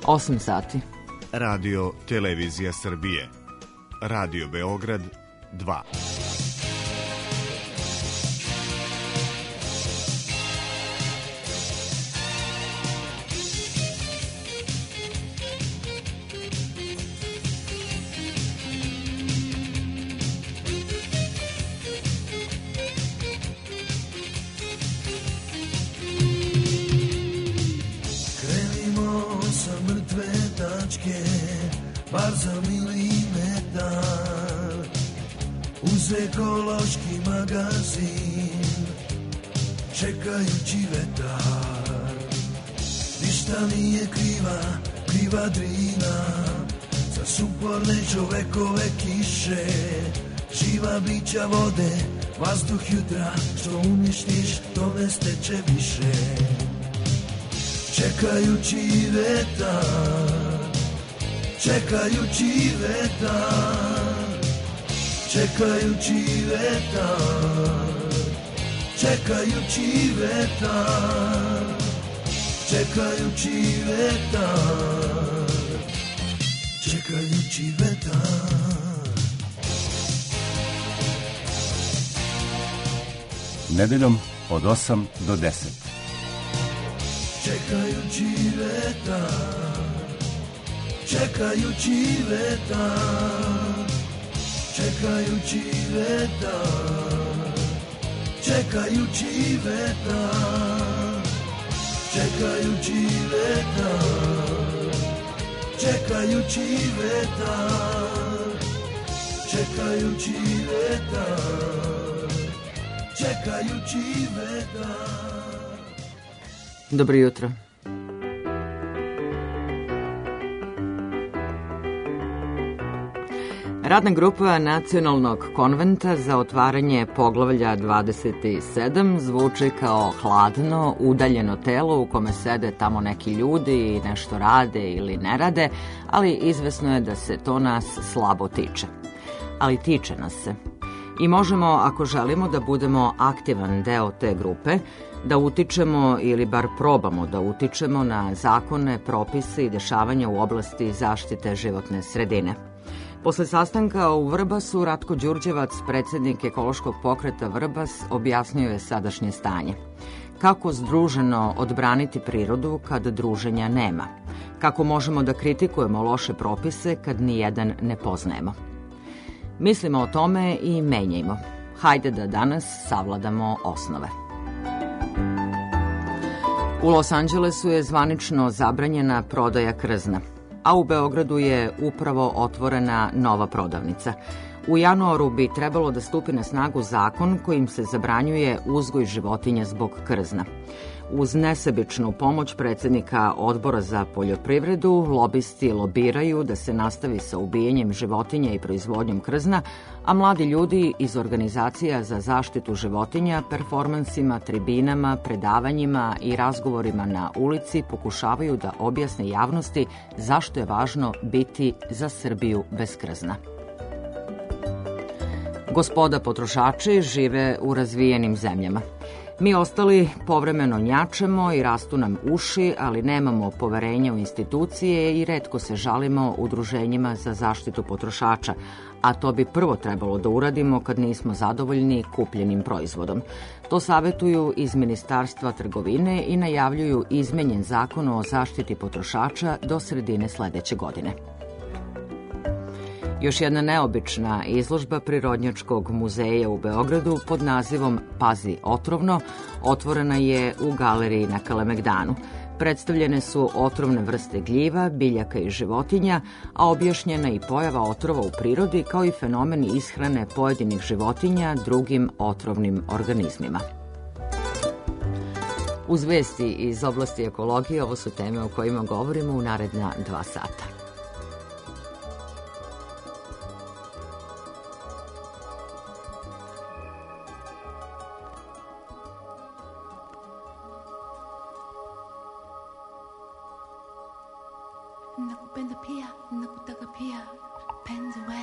8 sati. Radio Televizija Srbije. Radio Beograd 2. Bar za milimetar uz ekološki magazin čekajući vetar. Ništa nije kriva Drina za suporne čovekove kiše, živa bića vode, vazduh jutra, što uništiš to ne steče više. Čekajući vetar, čekajući vetar, čekajući vetar, čekajući vetar, čekajući vetar, čekajući vetar. Nedeljom od 8 do 10. Čekajući vetar, čekajući vetar, čekajući vetar, čekajući vetar, čekajući vetar, čekajući vetar, čekajući vetar, čekajući vetar. Dobro jutro. Radna grupa Nacionalnog konventa za otvaranje poglavlja 27 zvuči kao hladno, udaljeno telo u kome sede tamo neki ljudi i nešto rade ili ne rade, ali izvesno je da se to nas slabo tiče. Ali tiče nas se. I možemo, ako želimo da budemo aktivan deo te grupe, da utičemo ili bar probamo da utičemo na zakone, propise i dešavanja u oblasti zaštite životne sredine. Posle sastanka u Vrbasu, Ratko Đurđevac, predsjednik ekološkog pokreta Vrbas, objasnio je sadašnje stanje. Kako združeno odbraniti prirodu kad druženja nema? Kako možemo da kritikujemo loše propise kad nijedan ne poznajemo? Mislimo o tome i menjajmo. Hajde da danas savladamo osnove. U Los Angelesu je zvanično zabranjena prodaja krzna, a u Beogradu je upravo otvorena nova prodavnica. U januaru bi trebalo da stupi na snagu zakon kojim se zabranjuje uzgoj životinja zbog krzna. Uz nesebičnu pomoć predsjednika Odbora za poljoprivredu, lobisti lobiraju da se nastavi sa ubijanjem životinja i proizvodnjom krzna, a mladi ljudi iz organizacija za zaštitu životinja performansima, tribinama, predavanjima i razgovorima na ulici pokušavaju da objasne javnosti zašto je važno biti za Srbiju bez krzna. Gospoda potrošači žive u razvijenim zemljama. Mi ostali povremeno njačemo i rastu nam uši, ali nemamo poverenja u institucije i retko se žalimo udruženjima za zaštitu potrošača, a to bi prvo trebalo da uradimo kad nismo zadovoljni kupljenim proizvodom. To savetuju iz Ministarstva trgovine i najavljuju izmenjen zakon o zaštiti potrošača do sredine sledeće godine. Još jedna neobična izložba Prirodnjačkog muzeja u Beogradu pod nazivom Pazi otrovno otvorena je u galeriji na Kalemegdanu. Predstavljene su otrovne vrste gljiva, biljaka i životinja, a objašnjena i pojava otrova u prirodi kao i fenomen ishrane pojedinih životinja drugim otrovnim organizmima. Uz vesti iz oblasti ekologije, ovo su teme o kojima govorimo u naredna 2 sata. Nakupenda pia, nakutaka pia, penzi we.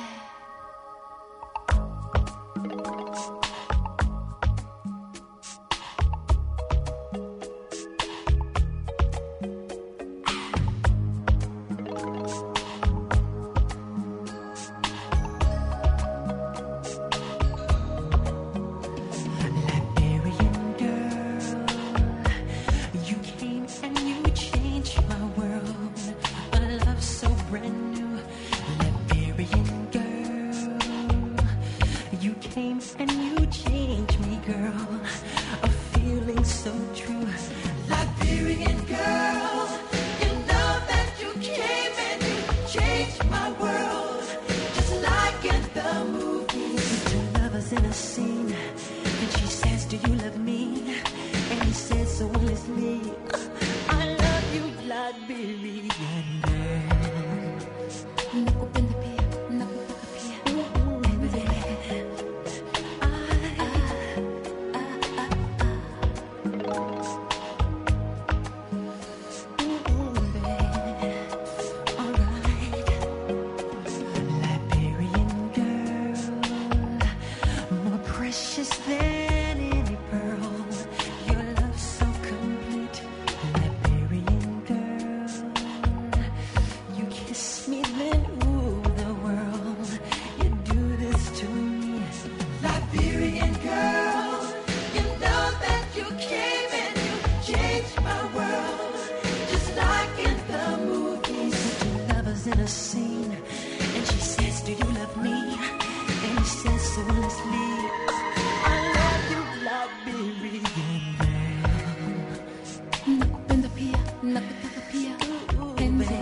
changed my world, just like in the movies. Two lovers in a scene, and she says, do you love me? And he says so endlessly, I love you, Liberian girl. Nakupenda pia, nakutaka pia. Liberian girl, more precious than any pearl. Your love so complete, Liberian girl. You kiss me, then ooh, the world. You do this to me, Liberian girl. You know that you came and you changed my world, just like in the movies. Two lovers in a scene, and she says, do you love me? And he says so honestly, I love you, Liberian girl. Nakupenda pia, nakutaka pia. Penzi.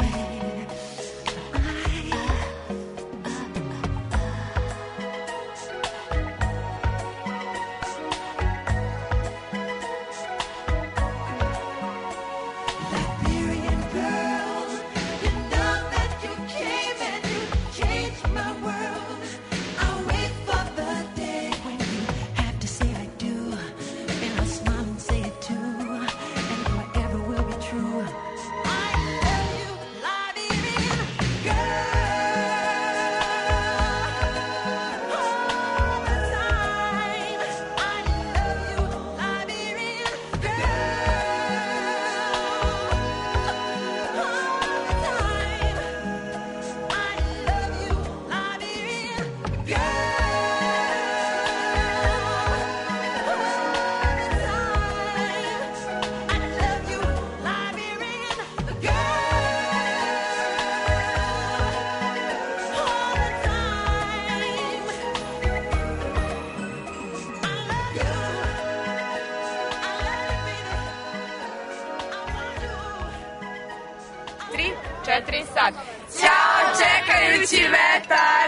Liberian girl, you know that you came and you changed my world. I'll wait for the day when you have to say I do, and I'll smile and say it too, and forever will be true. I love you, Liberian girl. All the time, I love you, Liberian Sad. Ćao, čekajući vetar!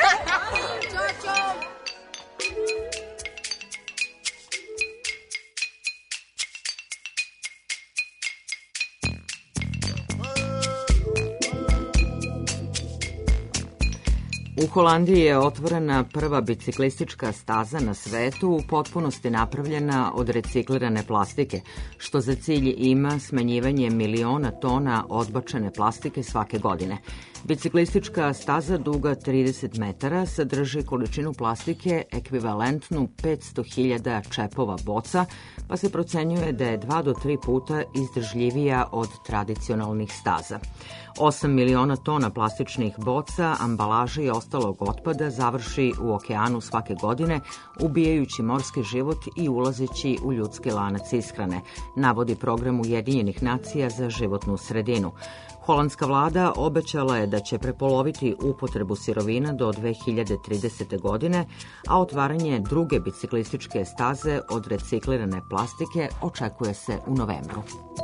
U Holandiji je otvorena prva biciklistička staza na svetu u potpunosti napravljena od reciklirane plastike, što za cilj ima smanjivanje miliona tona odbačene plastike svake godine. Biciklistička staza duga 30 metara sadrži količinu plastike ekvivalentnu 500.000 čepova boca, pa se procenjuje da je 2 do 3 puta izdržljivija od tradicionalnih staza. 8 miliona tona plastičnih boca, ambalaže i ostalog otpada završi u okeanu svake godine, ubijajući morski život i ulazeći u ljudski lanac ishrane, navodi program Ujedinjenih nacija za životnu sredinu. Holandska vlada obećala je da će prepoloviti upotrebu sirovina do 2030. godine, a otvaranje druge biciklističke staze od reciklirane plastike očekuje se u novembru.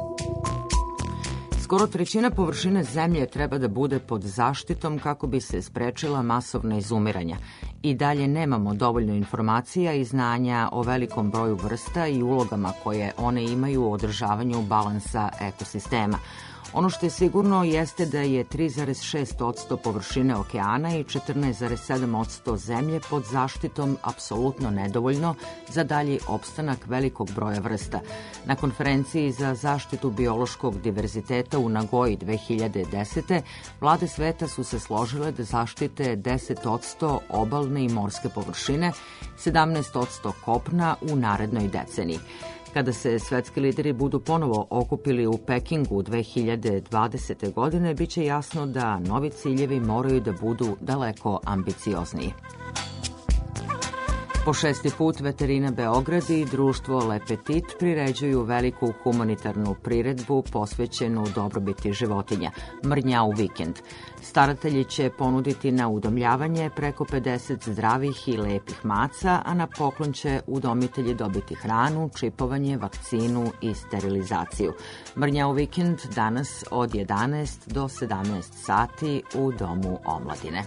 Skoro trećina površine zemlje treba da bude pod zaštitom kako bi se sprečila masovna izumiranja. I dalje nemamo dovoljno informacija i znanja o velikom broju vrsta i ulogama koje one imaju u održavanju balansa ekosistema. Ono što je sigurno jeste da je 3,6% površine okeana i 14,7% zemlje pod zaštitom apsolutno nedovoljno za dalji opstanak velikog broja vrsta. Na konferenciji za zaštitu biološkog diverziteta u Nagoji 2010. vlade sveta su se složile da zaštite 10% obalne i morske površine, 17% kopna u narednoj deceniji. Kada se svetski lideri budu ponovo okupili u Pekingu 2020. godine, bit će jasno da novi ciljevi moraju da budu daleko ambiciozniji. Po 6. put Veterina Beograd i društvo Le Petit priređuju veliku humanitarnu priredbu posvećenu dobrobiti životinja, Mrnjau vikend. Staratelji će ponuditi na udomljavanje preko 50 zdravih i lepih maca, a na poklon će udomitelji dobiti hranu, čipovanje, vakcinu i sterilizaciju. Mrnjau vikend danas od 11 do 17 sati u Domu omladine.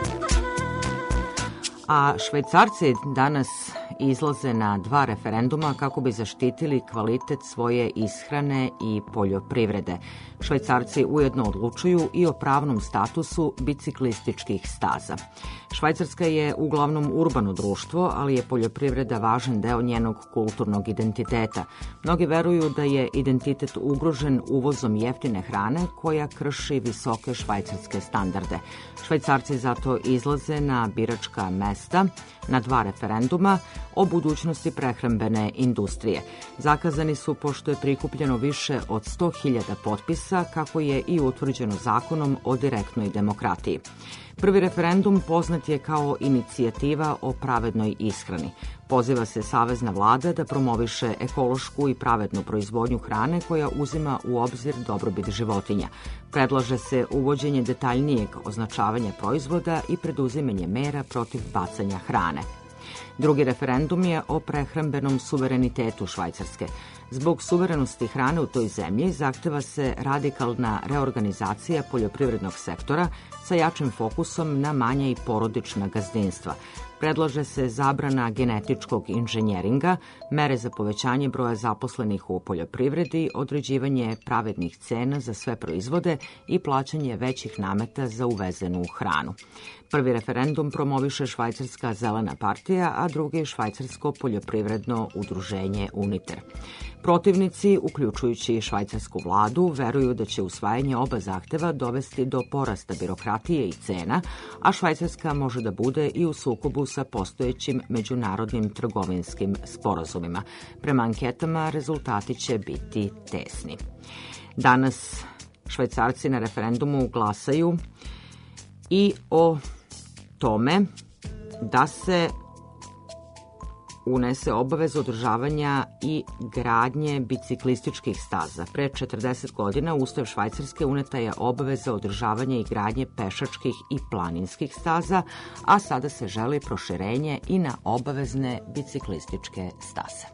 A Švajcarci danas izlaze na 2 referenduma kako bi zaštitili kvalitet svoje ishrane i poljoprivrede. Švajcarci ujedno odlučuju i o pravnom statusu biciklističkih staza. Švajcarska je uglavnom urbano društvo, ali je poljoprivreda važan deo njenog kulturnog identiteta. Mnogi veruju da je identitet ugrožen uvozom jeftine hrane koja krši visoke švajcarske standarde. Švajcarci zato izlaze na biračka mesta na 2 referenduma o budućnosti prehrambene industrije. Zakazani su pošto je prikupljeno više od 100.000 potpisa, kako je i utvrđeno zakonom o direktnoj demokratiji. Prvi referendum poznat je kao inicijativa o pravednoj ishrani. Poziva se savezna vlada da promoviše ekološku i pravednu proizvodnju hrane koja uzima u obzir dobrobit životinja. Predlaže se uvođenje detaljnijeg označavanja proizvoda i preduzimanje mera protiv bacanja hrane. Drugi referendum je o prehrambenom suverenitetu Švajcarske. Zbog suverenosti hrane u toj zemlji zahteva se radikalna reorganizacija poljoprivrednog sektora sa jačim fokusom na manja i porodična gazdinstva. Predlaže se zabrana genetičkog inženjeringa, mere za povećanje broja zaposlenih u poljoprivredi, određivanje pravednih cena za sve proizvode i plaćanje većih nameta za uvezenu hranu. Prvi referendum promoviše Švajcarska zelena partija, a drugi Švajcarsko poljoprivredno udruženje UNITER. Protivnici, uključujući i švajcarsku vladu, veruju da će usvajanje oba zahteva dovesti do porasta birokratije i cena, a Švajcarska može da bude i u sukobu sa postojećim međunarodnim trgovinskim sporazumima. Prema anketama rezultati će biti tesni. Danas Švajcarci na referendumu glasaju i o tome da se unese obaveza održavanja i gradnje biciklističkih staza. Pre 40 godina u Ustav Švajcarske uneta je obaveza održavanja i gradnje pešačkih i planinskih staza, a sada se želi proširenje i na obavezne biciklističke staze.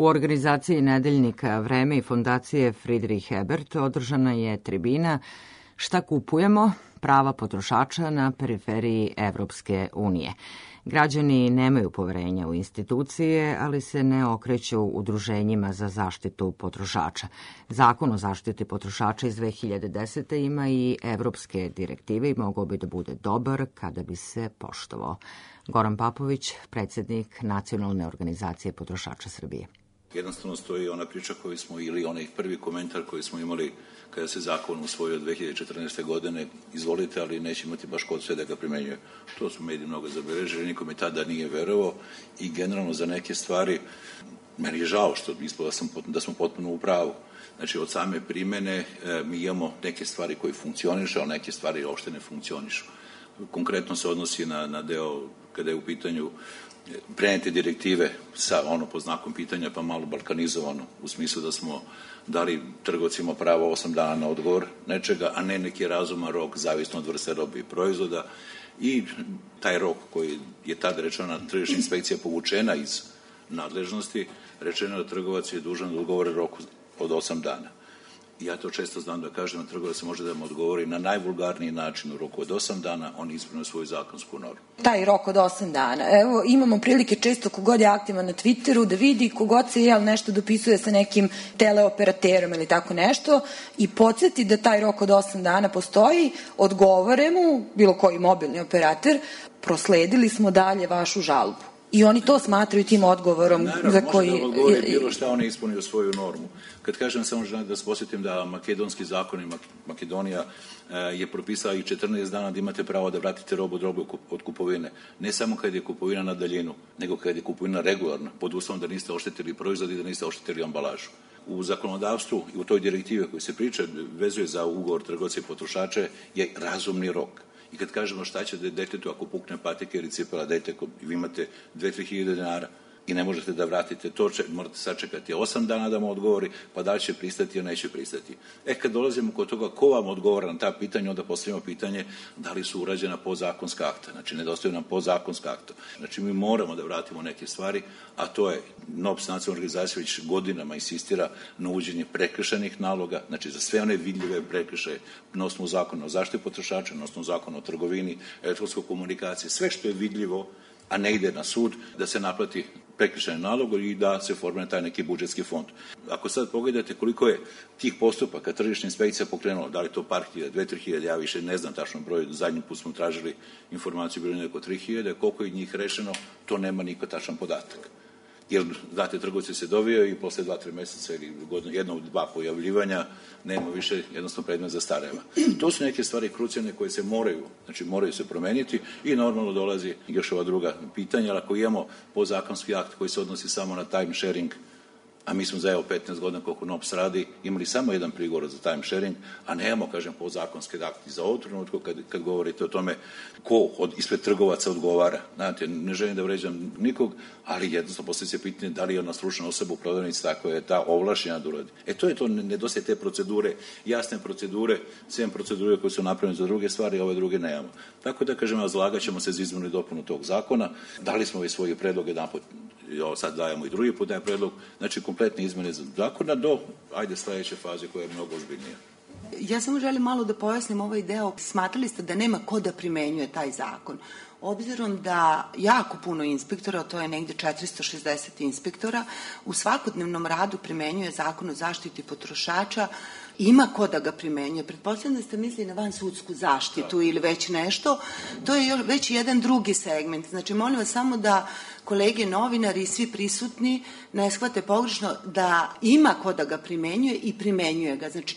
U organizaciji nedeljnika Vreme i fondacije Friedrich Ebert održana je tribina Šta kupujemo? Prava potrošača na periferiji Evropske unije. Građani nemaju poverenja u institucije, ali se ne okreću udruženjima za zaštitu potrošača. Zakon o zaštiti potrošača iz 2010. ima i evropske direktive i mogao bi da bude dobar kada bi se poštovao. Goran Papović, predsjednik Nacionalne organizacije potrošača Srbije. Jednostavno stoji ona priča koju smo, ili onaj prvi komentar koji smo imali kada se zakon usvojio 2014. godine, izvolite, ali neće imati baš kod sve da ga primenjuje. To su mediji mnogo zabeležili, nikome tada nije verovao i generalno za neke stvari, meni je žao što ispada da smo potpuno u pravu. Znači, od same primene mi imamo neke stvari koje funkcionišu, ali neke stvari uopšte ne funkcionišu. Konkretno se odnosi na deo kada je u pitanju prenete direktive sa po znakom pitanja pa malo balkanizovano, u smislu da smo dali trgovcima pravo 8 dana na odgovor nečega, a ne neki razuman rok zavisno od vrste robe i proizvoda, i taj rok koji je tada rečeno tržišna inspekcija povučena iz nadležnosti, rečeno da trgovac je dužan da odgovore roku od 8 dana. Ja to često znam da kažem, da trgovac može da mu odgovori na najvulgarniji način u roku od 8 dana, on ispunio svoju zakonsku normu. Taj rok od 8 dana. Evo, imamo prilike često kogod je aktivan na Twitteru da vidi kogod se nešto dopisuje sa nekim teleoperaterom ili tako nešto i podsjeti da taj rok od 8 dana postoji, odgovore mu, bilo koji mobilni operater, prosledili smo dalje vašu žalbu. I oni to smatraju tim odgovorom. Naravno, za koji može da odgovori bilo šta, on je ispunio svoju normu. Kad kažem, samo želim da se posjetim da makedonski zakon i Makedonija je propisala i 14 dana da imate pravo da vratite robu od kupovine. Ne samo kad je kupovina na daljinu, nego kad je kupovina regularna, pod uslovom da niste oštetili proizvod i da niste oštetili ambalažu. U zakonodavstvu i u toj direktivi koji se priča, vezuje za ugovor trgovca i potrošača, je razumni rok. I kad kažemo šta će detetu ako pukne patika ili cipela dete, vi imate 2-3 hiljade dinara i ne možete da vratite to, morate sačekati 8 dana da mu odgovori, pa da li će pristati ili neće pristati. Kad dolazimo kod toga ko vam odgovara na ta pitanja, onda postavimo pitanje da li su urađena podzakonska akta. Znači, nedostaju nam podzakonska akta. Znači, mi moramo da vratimo neke stvari, a to je NOPS, nacionalna organizacija, već godinama insistira na uvođenje prekršajnih naloga, znači za sve one vidljive prekršaje na osnovu zakona o zaštiti potrošača, na osnovu zakona o trgovini, elektronskoj komunikaciji, sve što je vidljivo, a ne ide na sud, da se naplati prekršajni nalog i da se formira taj neki budžetski fond. Ako sad pogledate koliko je tih postupaka tržišna inspekcija pokrenula, da li to par hiljada, 2-3 hiljade, ja više ne znam tačno broj, zadnji put smo tražili informaciju, bilo neko 3 hiljade, koliko je njih rešeno, to nema niko tačan podatak. Jer, znate, trgovci se dovijaju i posle 2-3 meseca ili jedno od 2 pojavljivanja nema više jednostavno predmet zastareva. To su neke stvari krucijalne koje se moraju se promeniti i normalno dolazi još ova druga pitanja, ali ako imamo podzakonski akt koji se odnosi samo na time sharing, a mi smo za 15 godina koliko NOPS radi, imali samo jedan prigovor za time sharing, a nemamo, kažem, podzakonske akti za ovu trenutku kad govorite o tome ko ispred trgovaca odgovara. Znate, ne želim da vređam nikog, ali jednostavno postoji se pitanje da li je ona stručna osoba u prodavnici tako je ta ovlašćena da uradi. To je to, nedostaje te procedure, jasne procedure, sve procedure koje su napravljene za druge stvari, a ove druge nemamo. Tako da, kažem, zalagat ćemo se za izmenu i dopunu tog zakona. Dali smo već svoje predloge jedanput, sad dajemo i drugi put taj predlog, znači kompletne izmene zakona do, sledeće faze koja je mnogo ozbiljnija. Ja samo želim malo da pojasnim ovaj deo. Smatrali ste da nema ko da primenjuje taj zakon. Obzirom da jako puno inspektora, to je negde 460 inspektora, u svakodnevnom radu primenjuje zakon o zaštiti potrošača, ima ko da ga primenjuje. Pretpostavljam da ste mislili na vansudsku zaštitu ili već nešto. To je još već jedan drugi segment. Znači, molim vas samo da kolege novinari i svi prisutni ne shvate pogrešno da ima ko da ga primenjuje i primenjuje ga. Znači,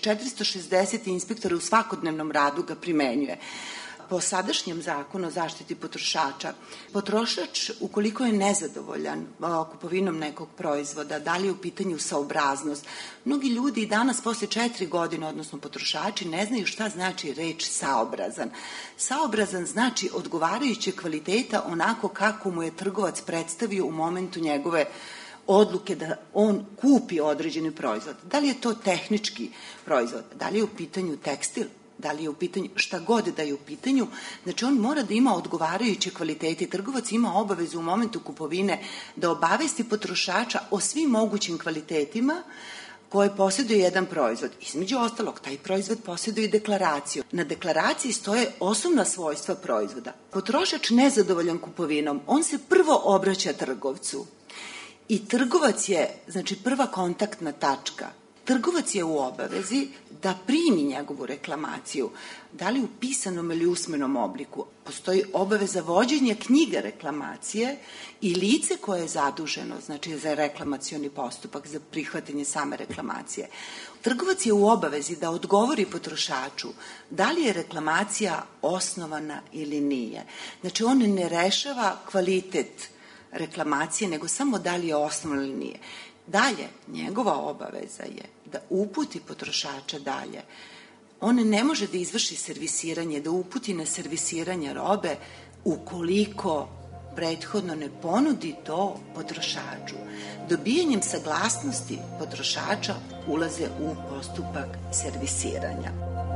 460 inspektora u svakodnevnom radu ga primenjuje. Po sadašnjem zakonu o zaštiti potrošača, potrošač, ukoliko je nezadovoljan kupovinom nekog proizvoda, da li je u pitanju saobraznost, mnogi ljudi i danas posle 4 godine, odnosno potrošači, ne znaju šta znači reč saobrazan. Saobrazan znači odgovarajuće kvaliteta onako kako mu je trgovac predstavio u momentu njegove odluke da on kupi određeni proizvod. Da li je to tehnički proizvod, da li je u pitanju tekstil, da li je u pitanju, šta god da je u pitanju, znači on mora da ima odgovarajuće kvalitete. Trgovac ima obavezu u momentu kupovine da obavesti potrošača o svim mogućim kvalitetima koje posjeduje jedan proizvod. Između ostalog, taj proizvod posjeduje i deklaraciju. Na deklaraciji stoje osnovna svojstva proizvoda. Potrošač nezadovoljan kupovinom, on se prvo obraća trgovcu. I trgovac je, znači, prva kontaktna tačka. Trgovac je u obavezi da primi njegovu reklamaciju, da li u pisanom ili usmenom obliku. Postoji obaveza vođenja knjige reklamacije i lice koje je zaduženo, znači za reklamacioni postupak, za prihvatanje same reklamacije. Trgovac je u obavezi da odgovori potrošaču da li je reklamacija osnovana ili nije. Znači on ne rešava kvalitet reklamacije, nego samo da li je osnovana ili nije. Dalje, njegova obaveza je da uputi potrošača dalje. On ne može da izvrši servisiranje, da uputi na servisiranje robe ukoliko prethodno ne ponudi to potrošaču. Dobijanjem saglasnosti potrošača ulaze u postupak servisiranja.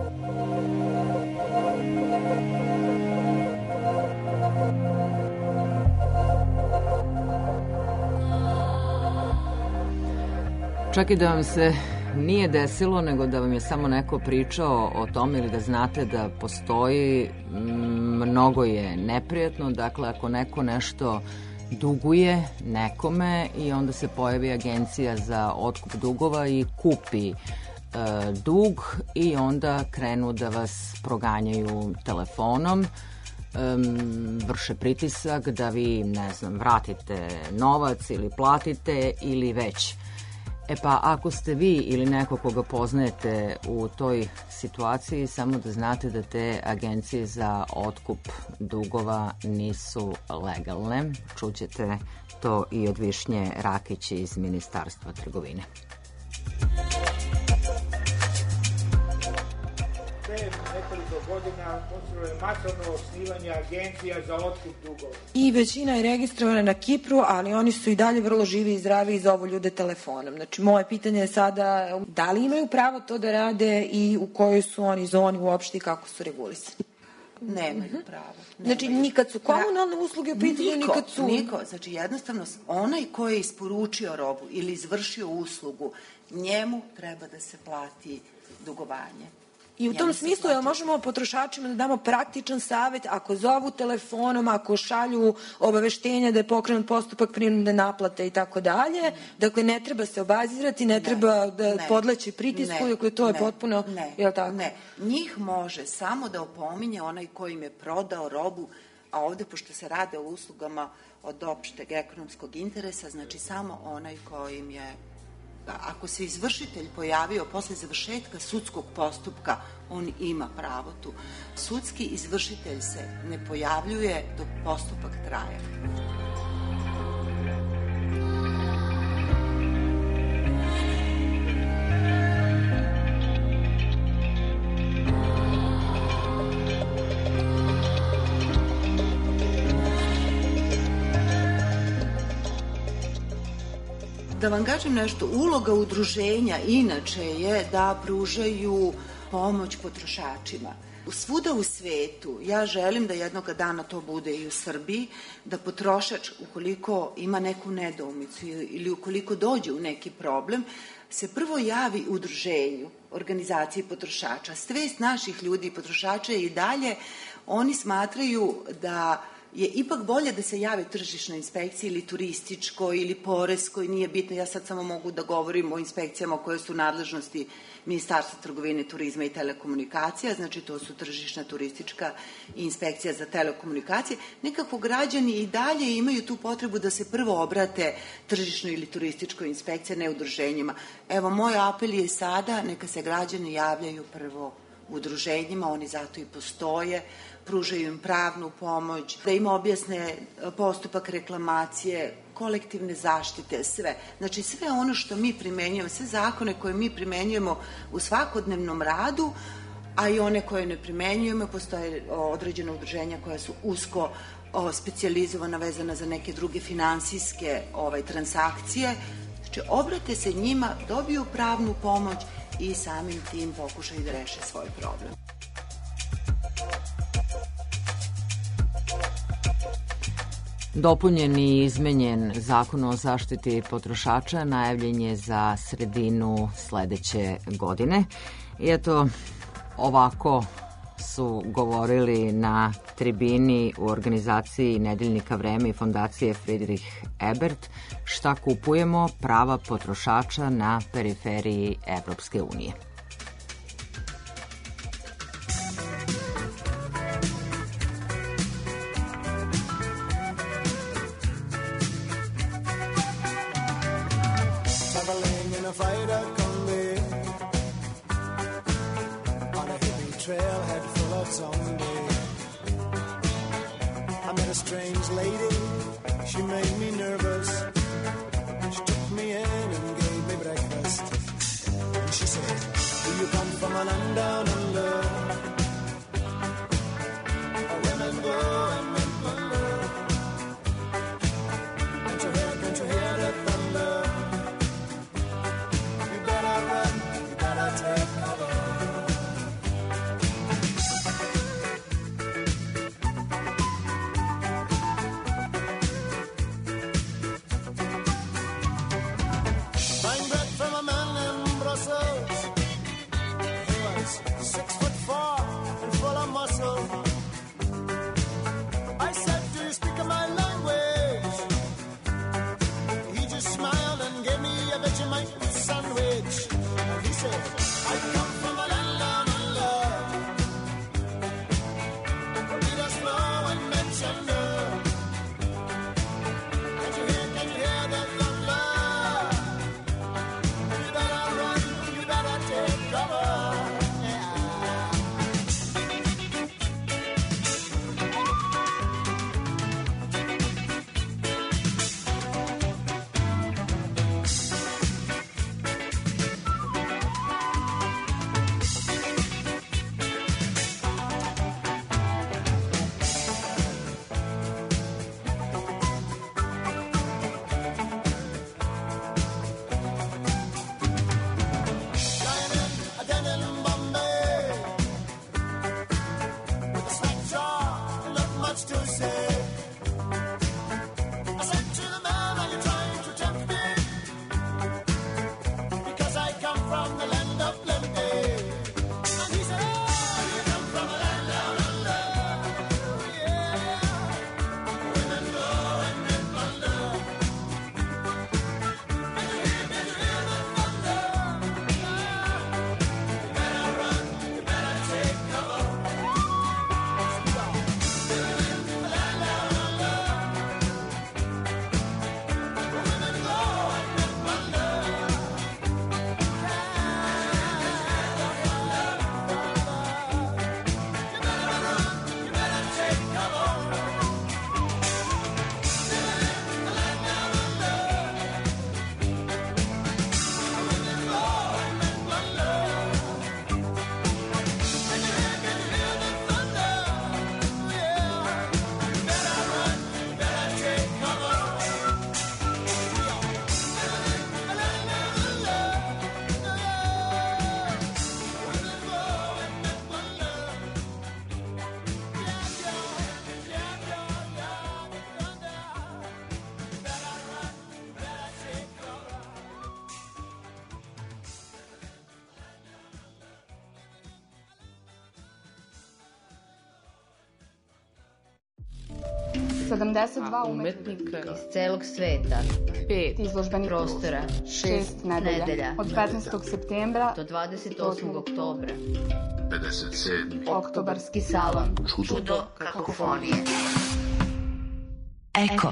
Čak i da vam se nije desilo, nego da vam je samo neko pričao o tome ili da znate da postoji, mnogo je neprijatno. Dakle, ako neko nešto duguje nekome i onda se pojavi agencija za otkup dugova i kupi dug i onda krenu da vas proganjaju telefonom, vrše pritisak da vi, ne znam, vratite novac ili platite ili već. E pa, ako ste vi ili neko koga poznajete u toj situaciji, samo da znate da te agencije za otkup dugova nisu legalne. Čućete to i od Višnje Rakić iz Ministarstva trgovine. Nekoliko godina počelo je masovno osnivanje agencija za otkup dugova. I većina je registrovana na Kipru, ali oni su i dalje vrlo živi i zdravi i zovu ljude telefonom. Znači, moje pitanje je sada da li imaju pravo to da rade i u kojoj su oni zoni uopšte i kako su regulisani? Nemaju pravo. Znači, nikad su komunalne usluge u pitanju, nikad su... Niko. Znači, jednostavno, onaj ko je isporučio robu ili izvršio uslugu, njemu treba da se plati dugovanje. I u tom smislu, jel možemo potrošačima da damo praktičan savet ako zovu telefonom, ako šalju obaveštenja da je pokrenut postupak prinudne naplate i tako dalje, dakle ne treba se obazirati, ne treba da podleće pritisku, dakle to je potpuno, jel tako? Ne, njih može samo da opominje onaj koji im je prodao robu, a ovde pošto se rade o uslugama od opšteg ekonomskog interesa, znači samo onaj koji im je... Ako se izvršitelj pojavio posle završetka sudskog postupka, on ima pravo tu. Sudski izvršitelj se ne pojavljuje dok postupak traje. Da vam kažem nešto, uloga udruženja inače je da pružaju pomoć potrošačima. Svuda u svetu, ja želim da jednog dana to bude i u Srbiji, da potrošač, ukoliko ima neku nedoumicu ili ukoliko dođe u neki problem, se prvo javi udruženju, organizaciji potrošača. Svest naših ljudi i potrošača je i dalje, oni smatraju da je ipak bolje da se jave tržišnoj inspekciji ili turističkoj ili poreskoj, nije bitno, ja sad samo mogu da govorim o inspekcijama koje su nadležnosti Ministarstva trgovine, turizma i telekomunikacija, znači to su tržišna, turistička i inspekcija za telekomunikacije. Nekako građani i dalje imaju tu potrebu da se prvo obrate tržišnoj ili turističkoj inspekciji, ne udruženjima. Evo, moj apel je sada, neka se građani javljaju prvo udruženjima, oni zato i postoje, pružaju im pravnu pomoć, da im objasne postupak reklamacije, kolektivne zaštite, sve. Znači sve ono što mi primenjujemo, sve zakone koje mi primenjujemo u svakodnevnom radu, a i one koje ne primenjujemo, postoje određene udruženja koja su usko specijalizovana, vezana za neke druge finansijske transakcije. Znači obrate se njima, dobiju pravnu pomoć i samim tim pokušaju da reše svoj problem. Dopunjen i izmenjen Zakon o zaštiti potrošača najavljen je za sredinu sledeće godine. I eto, ovako su govorili na tribini u organizaciji Nedeljnika Vreme i fondacije Friedrich Ebert šta kupujemo, prava potrošača na periferiji Evropske unije. Trailhead full of zombie. I met a strange lady, she made me nervous. She took me in and gave me breakfast. And she said, do you come from a land down under? Women go and men wonder. Can't you hear the thunder? You better run, you better take cover. Umetnika iz celog sveta, 5 izložbenih prostora, 6 nedelja, od 15. septembra do 28. oktobra. 57. Oktobarski salon, čudo kakofonije. Eko.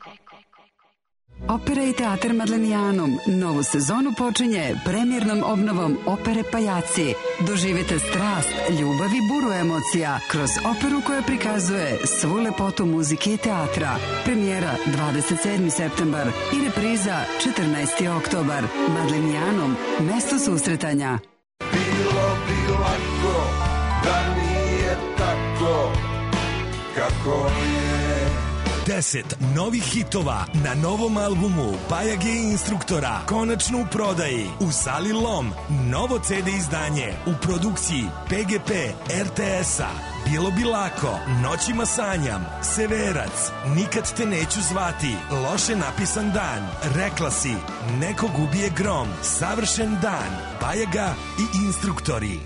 Opera i teatar Madlenijanum novu sezonu počinje premijernom obnovom opere Pajaci. Doživite strast, ljubav i buru emocija kroz operu koja prikazuje svu lepotu muzike i teatra. Premijera 27. septembar i repriza 14. oktobar. Madlenijanum, mesto susretanja. Bilo bi lako da nije tako kako je. 10 novih hitova na novom albumu Bajage i Instruktora, konačno u prodaji u sali Lom. Novo CD izdanje u produkciji PGP RTS-a. Bilo bi lako, Noćima sanjam, Severac, Nikad te neću zvati, Loše napisan dan, Rekla si, Nekog ubije grom, Savršen dan, Bajaga i Instruktori.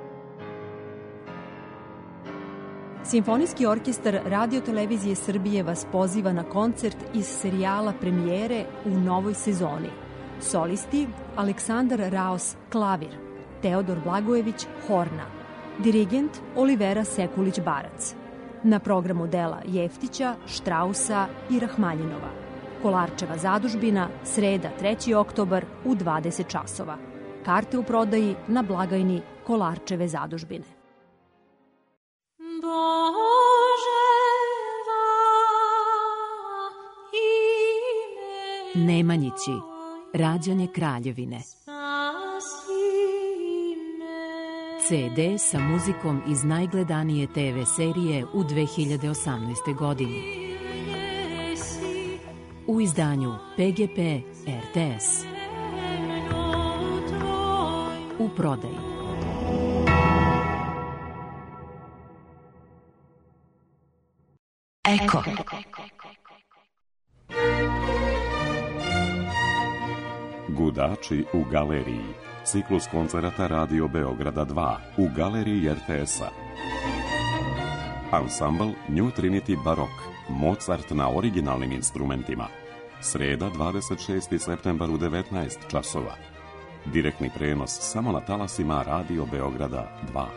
Simfonijski orkestar Radio-televizije Srbije vas poziva na koncert iz serijala Premijere u novoj sezoni. Solisti Aleksandar Raos klavir, Teodor Blagojević horna, dirigent Olivera Sekulić-Barac. Na programu dela Jeftića, Štrausa i Rahmanjinova. Kolarčeva zadužbina, sreda 3. oktobar u 20 časova. Karte u prodaji na blagajni Kolarčeve zadužbine. Nemanjići, rađanje kraljevine. CD sa muzikom iz najgledanije TV serije u 2018. godini. U izdanju PGP RTS. U prodaji. Eko. Gudači u galeriji. Ciklus koncerata Radio Beograda 2 u galeriji RTS-a. Ansambl New Trinity Barok. Mozart na originalnim instrumentima. Sreda 26. septembar u 19 časova. Direktni prenos samo na talasima Radio Beograda 2.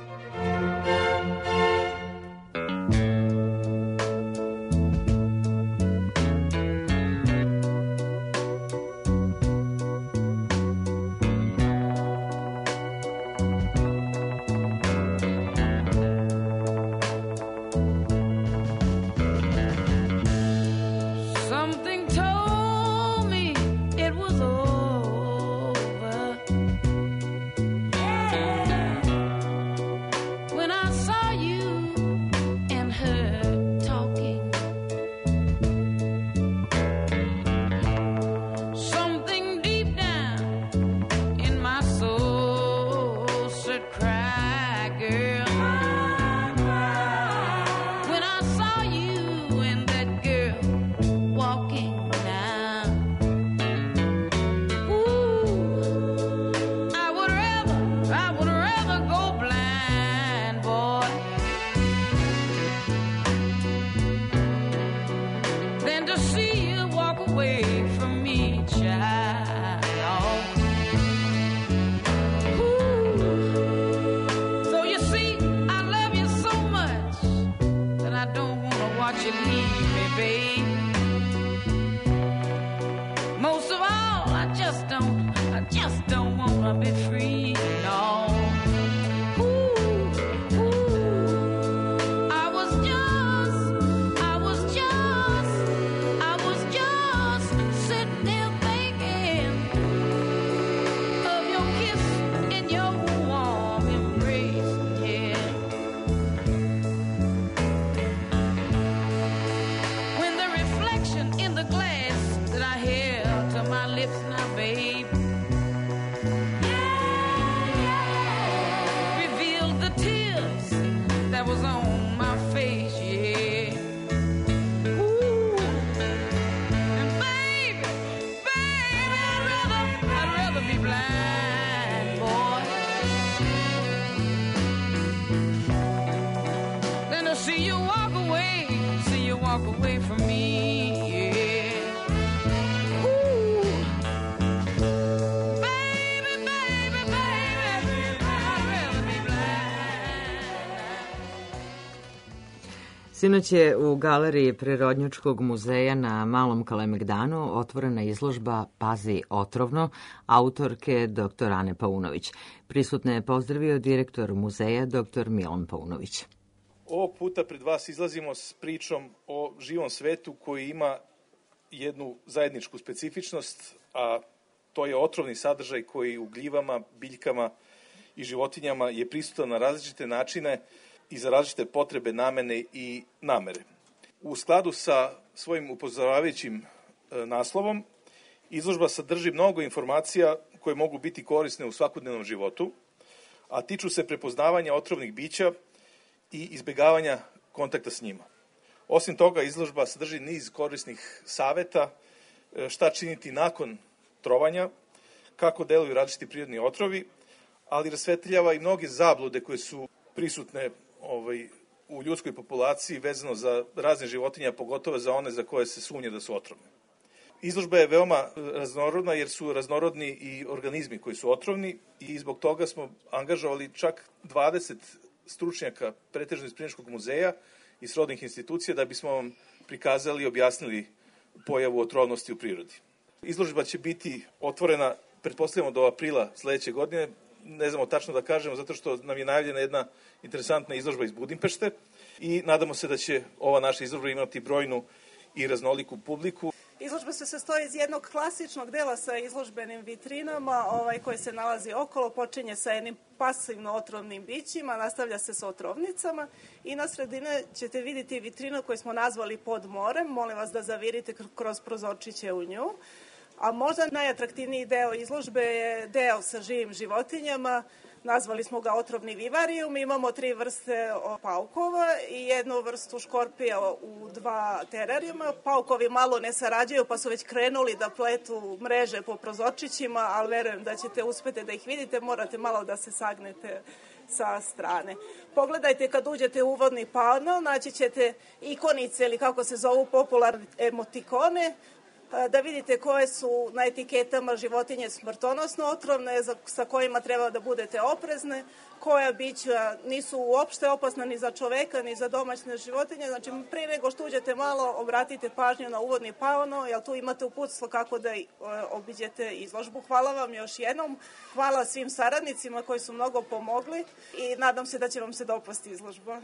Sinoć je u galeriji Prirodnjačkog muzeja na Malom Kalemegdanu otvorena izložba Pazi otrovno, autorke dr. Ane Paunović. Prisutne je pozdravio direktor muzeja dr. Milan Paunović. Ovog puta pred vas izlazimo s pričom o živom svetu koji ima jednu zajedničku specifičnost, a to je otrovni sadržaj koji u gljivama, biljkama i životinjama je prisutan na različite načine i za različite potrebe, namene i namere. U skladu sa svojim upozoravajućim naslovom, izložba sadrži mnogo informacija koje mogu biti korisne u svakodnevnom životu, a tiču se prepoznavanja otrovnih bića i izbjegavanja kontakta s njima. Osim toga, izložba sadrži niz korisnih saveta šta činiti nakon trovanja, kako deluju različiti prirodni otrovi, ali rasvetljava i mnoge zablude koje su prisutne u ljudskoj populaciji vezano za razne životinje, pogotovo za one za koje se sumnje da su otrovne. Izložba je veoma raznorodna jer su raznorodni i organizmi koji su otrovni i zbog toga smo angažovali čak 20 stručnjaka pretežno iz Prirodnjačkog muzeja i srodnih institucija da bismo vam prikazali i objasnili pojavu otrovnosti u prirodi. Izložba će biti otvorena, pretpostavljamo, do aprila sledeće godine. Ne znamo tačno da kažemo, zato što nam je najavljena jedna interesantna izložba iz Budimpešte i nadamo se da će ova naša izložba imati brojnu i raznoliku publiku. Izložba se sastoji iz jednog klasičnog dela sa izložbenim vitrinama koji se nalazi okolo, počinje sa jednim pasivno otrovnim bićima, nastavlja se sa otrovnicama i na sredine ćete vidjeti vitrinu koju smo nazvali Pod morem. Molim vas da zavirite kroz prozorčiće u nju. A možda najatraktivniji deo izložbe je deo sa živim životinjama. Nazvali smo ga otrovni vivarijum. Imamo 3 vrste paukova i jednu vrstu škorpija u 2 terarijuma. Paukovi malo ne sarađuju pa su već krenuli da pletu mreže po prozorčićima, ali verujem da ćete uspeti da ih vidite. Morate malo da se sagnete sa strane. Pogledajte kad uđete u uvodni panel, naći ćete ikonice ili kako se zovu popularne emotikone, da vidite koje su na etiketama životinje smrtonosno otrovne, sa kojima treba da budete oprezne, koja bića nisu uopšte opasna ni za čoveka, ni za domaćne životinje. Znači, prije nego što uđete malo, obratite pažnju na uvodni panel, jer tu imate uputstvo kako da obiđete izložbu. Hvala vam još jednom. Hvala svim saradnicima koji su mnogo pomogli i nadam se da će vam se dopasti izložba.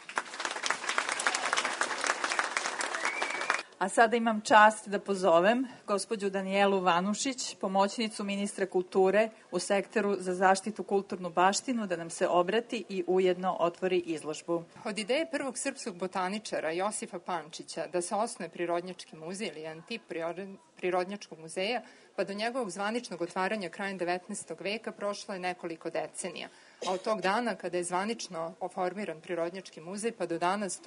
A sada imam čast da pozovem gospođu Danijelu Vanušić, pomoćnicu ministra kulture u sektoru za zaštitu kulturnu baštinu, da nam se obrati i ujedno otvori izložbu. Od ideje prvog srpskog botaničara Josifa Pančića da se osnuje Prirodnjački muzej ili jedan tip Prirodnjačkog muzeja, pa do njegovog zvaničnog otvaranja krajem 19. veka prošlo je nekoliko decenija. A od tog dana kada je zvanično oformiran Prirodnjački muzej pa do danas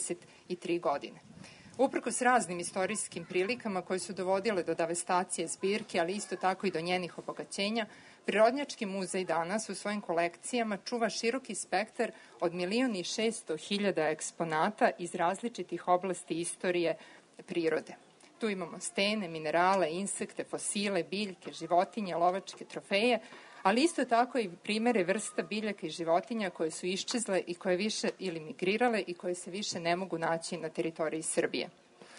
123 godine. Uprkos raznim istorijskim prilikama koje su dovodile do devestacije zbirke, ali isto tako i do njenih obogaćenja, Prirodnjački muzej danas u svojim kolekcijama čuva široki spektar od 1.600.000 eksponata iz različitih oblasti istorije prirode. Tu imamo stene, minerale, insekte, fosile, biljke, životinje, lovačke trofeje, ali isto tako i primere vrsta biljaka i životinja koje su iščezle i koje više ili migrirale i koje se više ne mogu naći na teritoriji Srbije.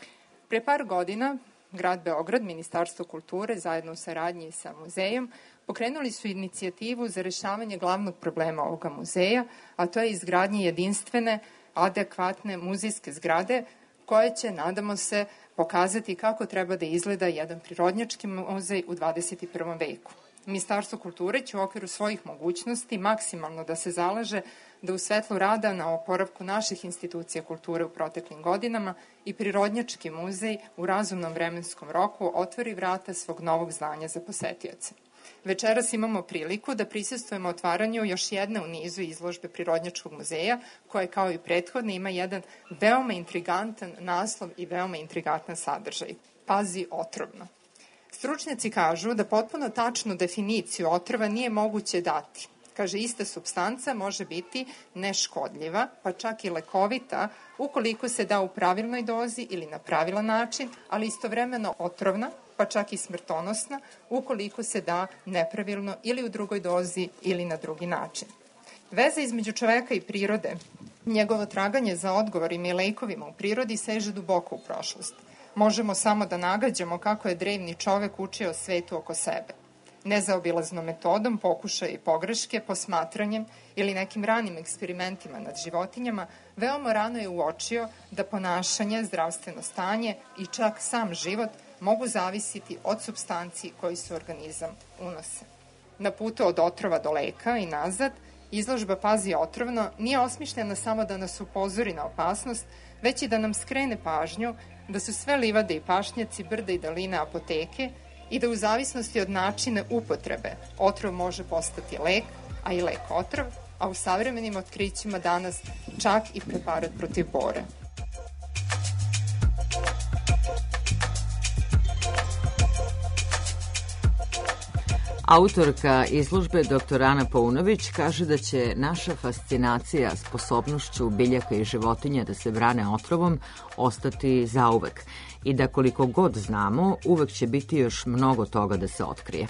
Pre par godina grad Beograd, Ministarstvo kulture, zajedno u saradnji sa muzejom, pokrenuli su inicijativu za rešavanje glavnog problema ovoga muzeja, a to je izgradnje jedinstvene, adekvatne muzejske zgrade koje će, nadamo se, pokazati kako treba da izgleda jedan prirodnjački muzej u 21. veku. Ministarstvo kulture će u okviru svojih mogućnosti maksimalno da se zalaže da u svetlu rada na oporavku naših institucija kulture u proteklim godinama i Prirodnjački muzej u razumnom vremenskom roku otvori vrata svog novog zdanja za posetioce. Večeras imamo priliku da prisustvujemo otvaranju još jedne u nizu izložbe Prirodnjačkog muzeja, koja kao i prethodne ima jedan veoma intrigantan naslov i veoma intrigantna sadržaj. Pazi, otrovno. Stručnjaci kažu da potpuno tačnu definiciju otrova nije moguće dati. Kaže, ista supstanca može biti neškodljiva, pa čak i lekovita, ukoliko se da u pravilnoj dozi ili na pravilan način, ali istovremeno otrovna, pa čak i smrtonosna, ukoliko se da nepravilno ili u drugoj dozi ili na drugi način. Veza između čoveka i prirode, njegovo traganje za odgovorima i lekovima u prirodi seže duboko u prošlost. Možemo samo da nagađamo kako je drevni čovek učio svetu oko sebe. Nezaobilaznom metodom pokušaja i pogreške, posmatranjem ili nekim ranim eksperimentima nad životinjama, veoma rano je uočio da ponašanje, zdravstveno stanje i čak sam život mogu zavisiti od supstanci koji se organizam unose. Na putu od otrova do leka i nazad Izložba Pazi otrovno nije osmišljena samo da nas upozori na opasnost, već i da nam skrene pažnju da su sve livade i pašnjaci, brda i daline apoteke i da u zavisnosti od načina upotrebe otrov može postati lek, a i lek otrov, a u savremenim otkrićima danas čak i preparat protiv bore. Autorka izložbe dr. Ana Paunović kaže da će naša fascinacija sposobnošću biljaka i životinja da se brane otrovom ostati zauvek i da koliko god znamo, uvek će biti još mnogo toga da se otkrije.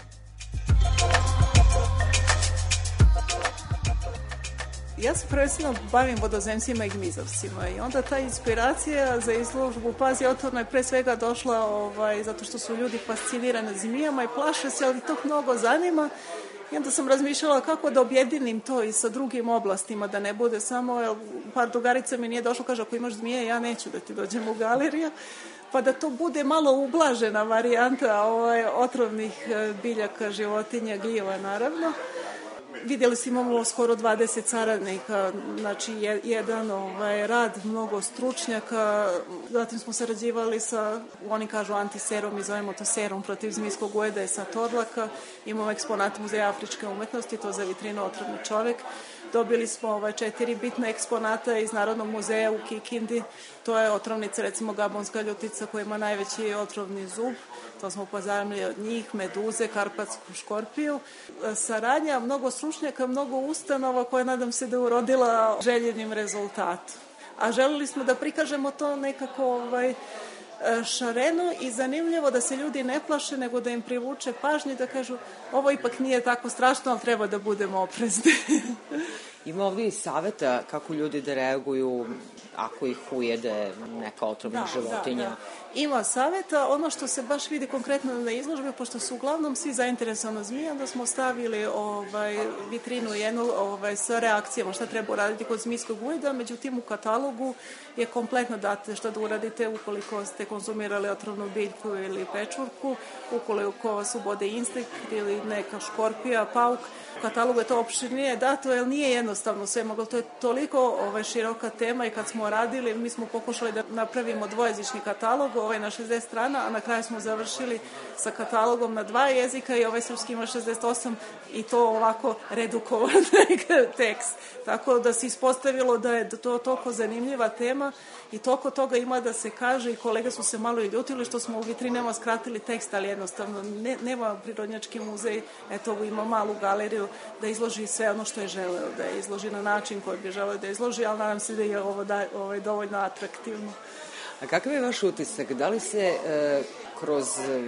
Ja se prvenstveno bavim vodozemcima i gmizavcima i onda ta inspiracija za izložbu Pazi otrovno je pre svega došla zato što su ljudi fascinirani zmijama i plaše se, ali to mnogo zanima. I onda sam razmišljala kako da objedinim to i sa drugim oblastima, da ne bude samo, par drugarica mi nije došlo, kaže ako imaš zmije ja neću da ti dođem u galeriju, pa da to bude malo ublažena varijanta otrovnih biljaka, životinja, gljiva naravno. Vidjeli smo, imamo skoro 20 saradnika, znači jedan rad, mnogo stručnjaka, zatim smo sarađivali sa, oni kažu antiserom i zovemo to serum protiv zmijskog ujeda i sa Torlaka, imamo eksponat Muzeja afričke umetnosti, to za vitrinu Otrovni čovek. Dobili smo 4 bitne eksponata iz Narodnog muzeja u Kikindi, to je otrovnica recimo gabonska ljutica koja ima najveći otrovni zub, to smo pozajmili od njih, meduze, karpatsku škorpiju. Saradnja mnogo stručnjaka, mnogo ustanova koja nadam se da je urodila željenim rezultatom. A želeli smo da prikažemo to nekako šareno i zanimljivo, da se ljudi ne plaše, nego da im privuče pažnje, da kažu ovo ipak nije tako strašno, ali treba da budemo oprezni. Ima ovdje i saveta kako ljudi da reaguju ako ih ujede neka otrovna životinja. Ima saveta, ono što se baš vidi konkretno na izložbi, pošto su uglavnom svi zainteresovani zmije, onda smo stavili vitrinu jednu sa reakcijama šta treba uraditi kod zmijskog ujeda, međutim u katalogu je kompletno date šta da uradite ukoliko ste konzumirali otrovnu biljku ili pečurku, ukoliko vas ubode insekt ili neka škorpija, pauk. U katalogu je to opširnije dato, jer nije jednostavno sve moglo. To je toliko široka tema i kad smo radili, mi smo pokušali da napravimo dvojezični katalog, na 60 strana, a na kraju smo završili sa katalogom na 2 jezika i srpski ima 68 i to ovako redukovan tekst. Tako da se ispostavilo da je to toliko zanimljiva tema i toliko toga ima da se kaže i kolege su se malo i ljutili što smo u vitrinama skratili tekst, ali jednostavno nema Prirodnjački muzej, ima malu galeriju da izloži sve ono što je želeo, da je izloži na način koji bi želeo da izloži, ali nadam se da je ovo dovoljno atraktivno. A kakav je vaš utisak? Da li se kroz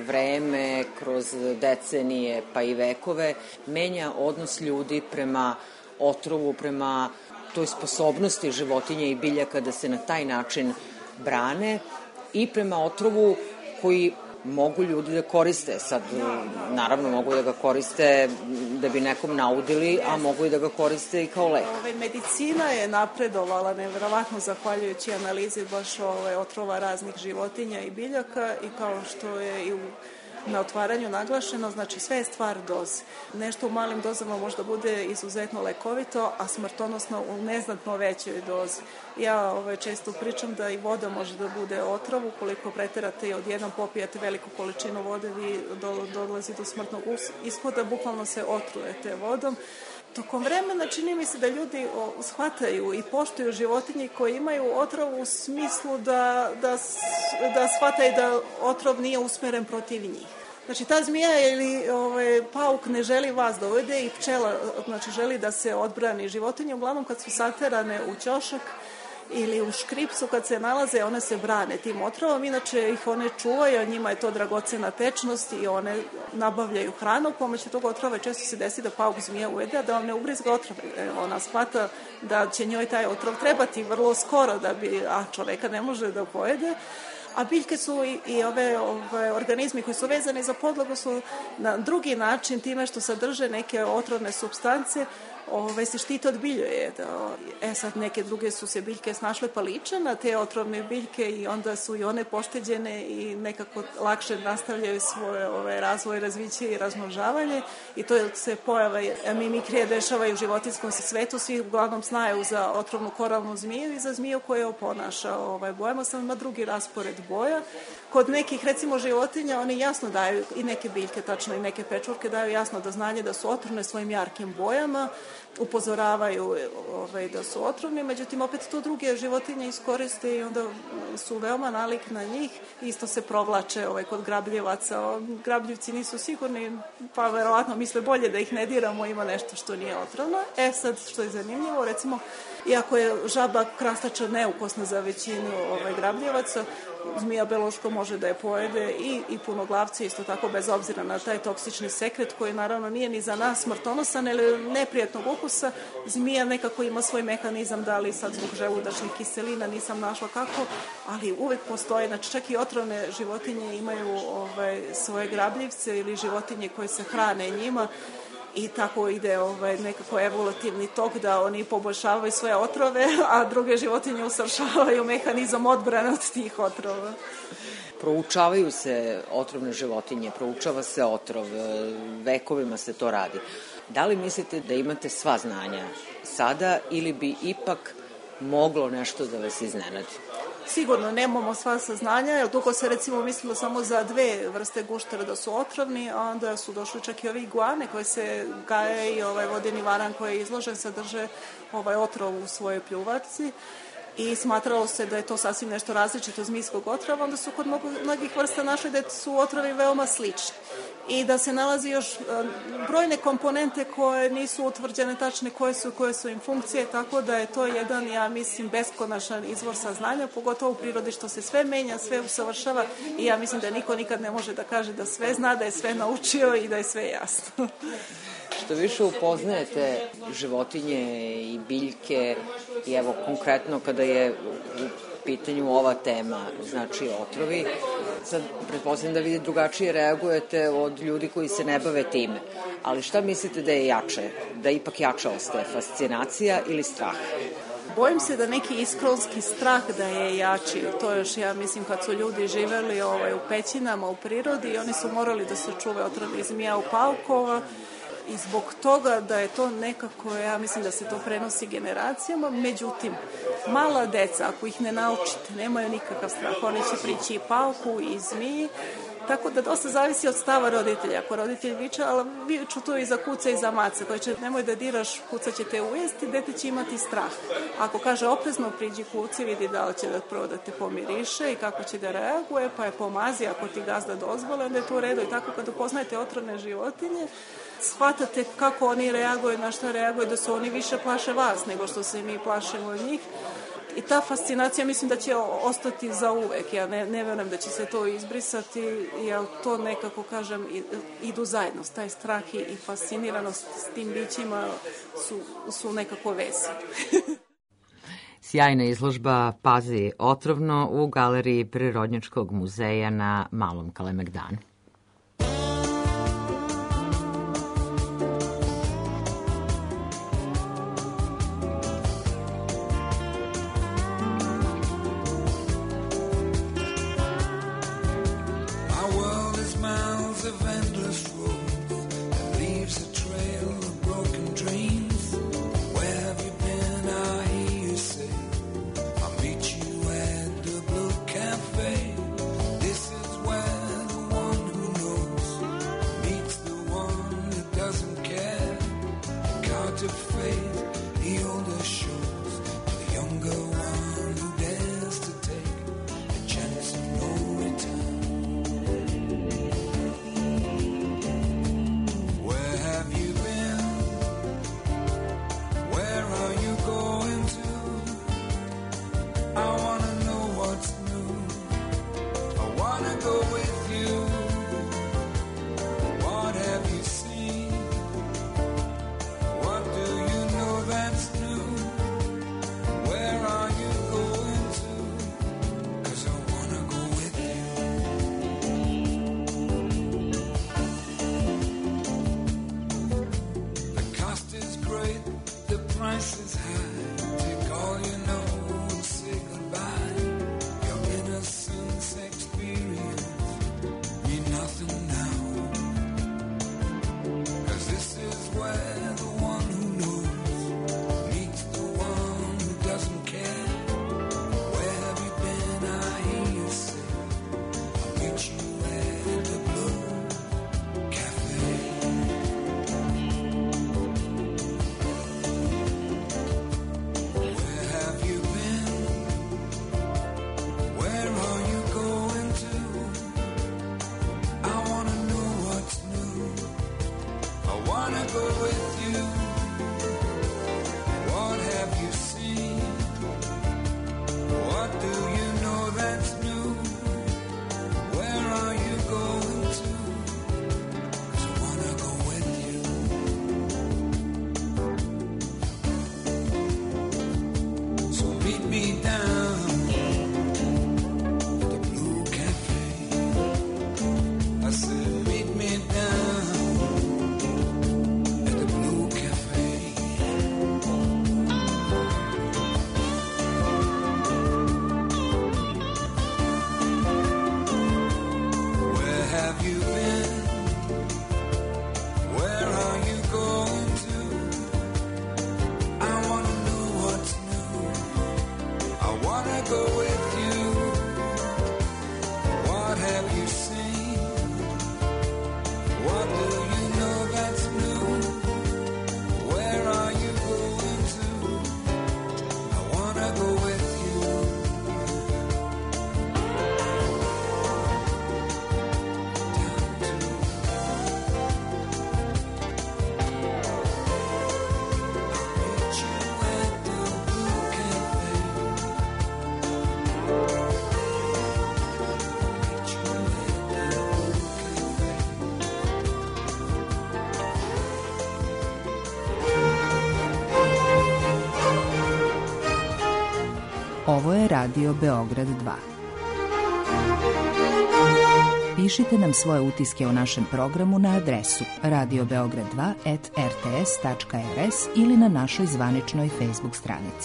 vreme, kroz decenije pa i vekove menja odnos ljudi prema otrovu, prema toj sposobnosti životinja i biljaka da se na taj način brane i prema otrovu koji mogu ljudi da koriste? Sad, naravno, mogu da ga koriste da bi nekom naudili, a mogu i da ga koriste i kao lek. Medicina je napredovala neverovatno zahvaljujući analizi baš otrova raznih životinja i biljaka i kao što je i na otvaranju naglašeno, znači sve je stvar doze. Nešto u malim dozama možda bude izuzetno lekovito, a smrtonosno u neznatno većoj dozi. Ja često pričam da i voda može da bude otrov, ukoliko preterate i odjednom popijate veliku količinu vode, vi dolazi do smrtnog ishoda, bukvalno se otrujete vodom. Tokom vremena čini mi se da ljudi shvataju i poštuju životinje koji imaju otrov u smislu da shvataju da otrov nije usmeren protiv njih. Znači ta zmija ili pauk ne želi vas da ujede i pčela želi da se odbrani životinje. Uglavnom kad su saterane u ćošak ili u škripsu kad se nalaze, one se brane tim otrovom, inače ih one čuvaju, njima je to dragocena tečnost i one nabavljaju hranu pomoću tog otrova. Često se desi da pauk zmija ujede, a da vam ne ubrizga otrov. Ona shvata da će njoj taj otrov trebati vrlo skoro a čoveka ne može da pojede. A biljke su i ove organizmi koji su vezani za podlogu su na drugi način time što sadrže neke otrovne supstance se štite od biljojeda. Sad neke druge su se biljke snašle pa liče na te otrovne biljke i onda su i one pošteđene i nekako lakše nastavljaju svoje razvoj, razviće i razmnožavanje i to se pojava mimikrije dešava i u životinjskom svetu. Svi uglavnom znaju za otrovnu koralnu zmiju i za zmiju koja oponaša bojama, samo ima drugi raspored boja. Kod nekih, recimo, životinja, oni jasno daju, i neke biljke, tačno i neke pečurke, daju jasno do znanja da su otrovne svojim jarkim bojama, upozoravaju da su otrovni, međutim, opet to druge životinje iskoriste i onda su veoma nalik na njih. Isto se provlače kod grabljivaca. Grabljivci nisu sigurni, pa verovatno misle bolje da ih ne diramo, ima nešto što nije otrovno. Sad, što je zanimljivo, recimo, iako je žaba krastača neukosna za većinu grabljivaca, zmija beloško može da je pojede i punoglavce isto tako, bez obzira na taj toksični sekret koji naravno nije ni za nas smrtonosan ili neprijatnog ukusa. Zmija nekako ima svoj mehanizam, da li sad zbog želudačnih kiselina, nisam našla kako, ali uvek postoje, znači čak i otrovne životinje imaju svoje grabljivce ili životinje koje se hrane njima. I tako ide nekako evolutivni tok da oni poboljšavaju svoje otrove, a druge životinje usavršavaju mehanizam odbrane od tih otrova. Proučavaju se otrovne životinje, proučava se otrov, vekovima se to radi. Da li mislite da imate sva znanja sada ili bi ipak moglo nešto da vas iznenadi? Sigurno nemamo sva saznanja, jer dugo se recimo mislilo samo za 2 vrste guštera da su otrovni, a onda su došli čak i ovi iguane koje se gaje i vodeni varan koji je izložen sadrže otrov u svojoj pljuvačci. I smatralo se da je to sasvim nešto različito od zmijskog otrova, onda su kod mnogih vrsta našli da su otrovi veoma slični i da se nalazi još brojne komponente koje nisu utvrđene tačne koje su im funkcije, tako da je to jedan, ja mislim, beskonačan izvor saznanja, pogotovo u prirodi što se sve menja, sve usavršava i ja mislim da niko nikad ne može da kaže da sve zna, da je sve naučio i da je sve jasno. Što više upoznajete životinje i biljke i evo konkretno kada je u pitanju ova tema, znači otrovi, sad pretpostavljam da vi drugačije reagujete od ljudi koji se ne bave time, ali šta mislite da je jače, da ipak jača ostaje, fascinacija ili strah? Bojim se da neki iskrolski strah da je jači. To još, ja mislim, kad su ljudi živeli u pećinama, u prirodi i oni su morali da se čuve otrovnih zmija u paukova i zbog toga da je to nekako, ja mislim da se to prenosi generacijama, međutim, mala deca, ako ih ne naučite, nemaju nikakav strah, oni će prići i pauku i zmiji, tako da dosta zavisi od stava roditelja. Ako roditelj viče, ali viču to i za kuca i za maca, koji će nemoj da diraš, kuca će te ujesti, dete će imati strah. Ako kaže oprezno priđi kuci, vidi da li će prvo da te pomiriše i kako će da reaguje, pa je pomazi, ako ti gazda dozvole, onda je to u redu. I tako kad upoznajete otrovne životinje, shvatate kako oni reaguju, na što reaguju, da su oni više plaše vas nego što se mi plašimo od njih. I ta fascinacija mislim da će ostati za uvek. Ja ne verujem da će se to izbrisati, jer to nekako, kažem, idu zajedno. Taj strah i fasciniranost s tim bićima su nekako vezani. Sjajna izložba Pazi otrovno u Galeriji Prirodnjačkog muzeja na Malom Kalemegdanu. What have you seen? What do you know where the one who knows meets the one who doesn't care. Where have you been? I hear you say, I'll meet you at the Blue Cafe. Where have you been? Where are you going to? I wanna know what's new. I wanna go with you. What have you seen? What do you know that's new? Where are you going to? 'Cause I wanna go with you. So meet me down at the Blue Cafe. I said meet me down at the Blue Cafe. Where have you been? Where are you going to? I wanna know what's new. I wanna go with you. What have you seen? What do you know that's new? Where are you going to? I wanna go with you. Meet you at the Blue Cafe. Meet you at the Blue Cafe. Ovo je Radio Beograd 2. Pišite nam svoje utiske o našem programu na adresu radiobeograd2@rts.rs ili na našoj zvaničnoj Facebook stranici.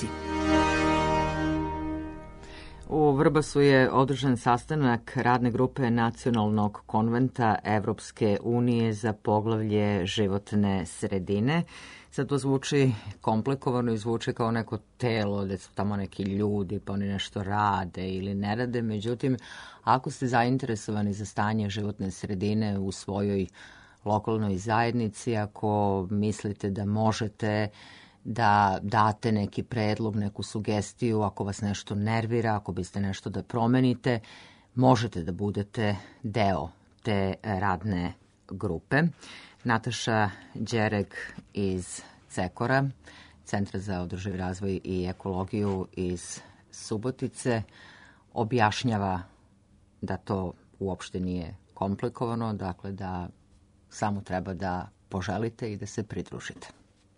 U Vrbasu je održan sastanak radne grupe Nacionalnog konventa Evropske unije za poglavlje životne sredine. Sad to zvuči komplikovano i zvuči kao neko telo gde su tamo neki ljudi pa oni nešto rade ili ne rade. Međutim, ako ste zainteresovani za stanje životne sredine u svojoj lokalnoj zajednici, ako mislite da možete da date neki predlog, neku sugestiju, ako vas nešto nervira, ako biste nešto da promenite, možete da budete deo te radne grupe. Nataša Đereg iz Cekora, Centra za održivi razvoj i ekologiju iz Subotice, objašnjava da to uopšte nije komplikovano, dakle da samo treba da poželite i da se pridružite.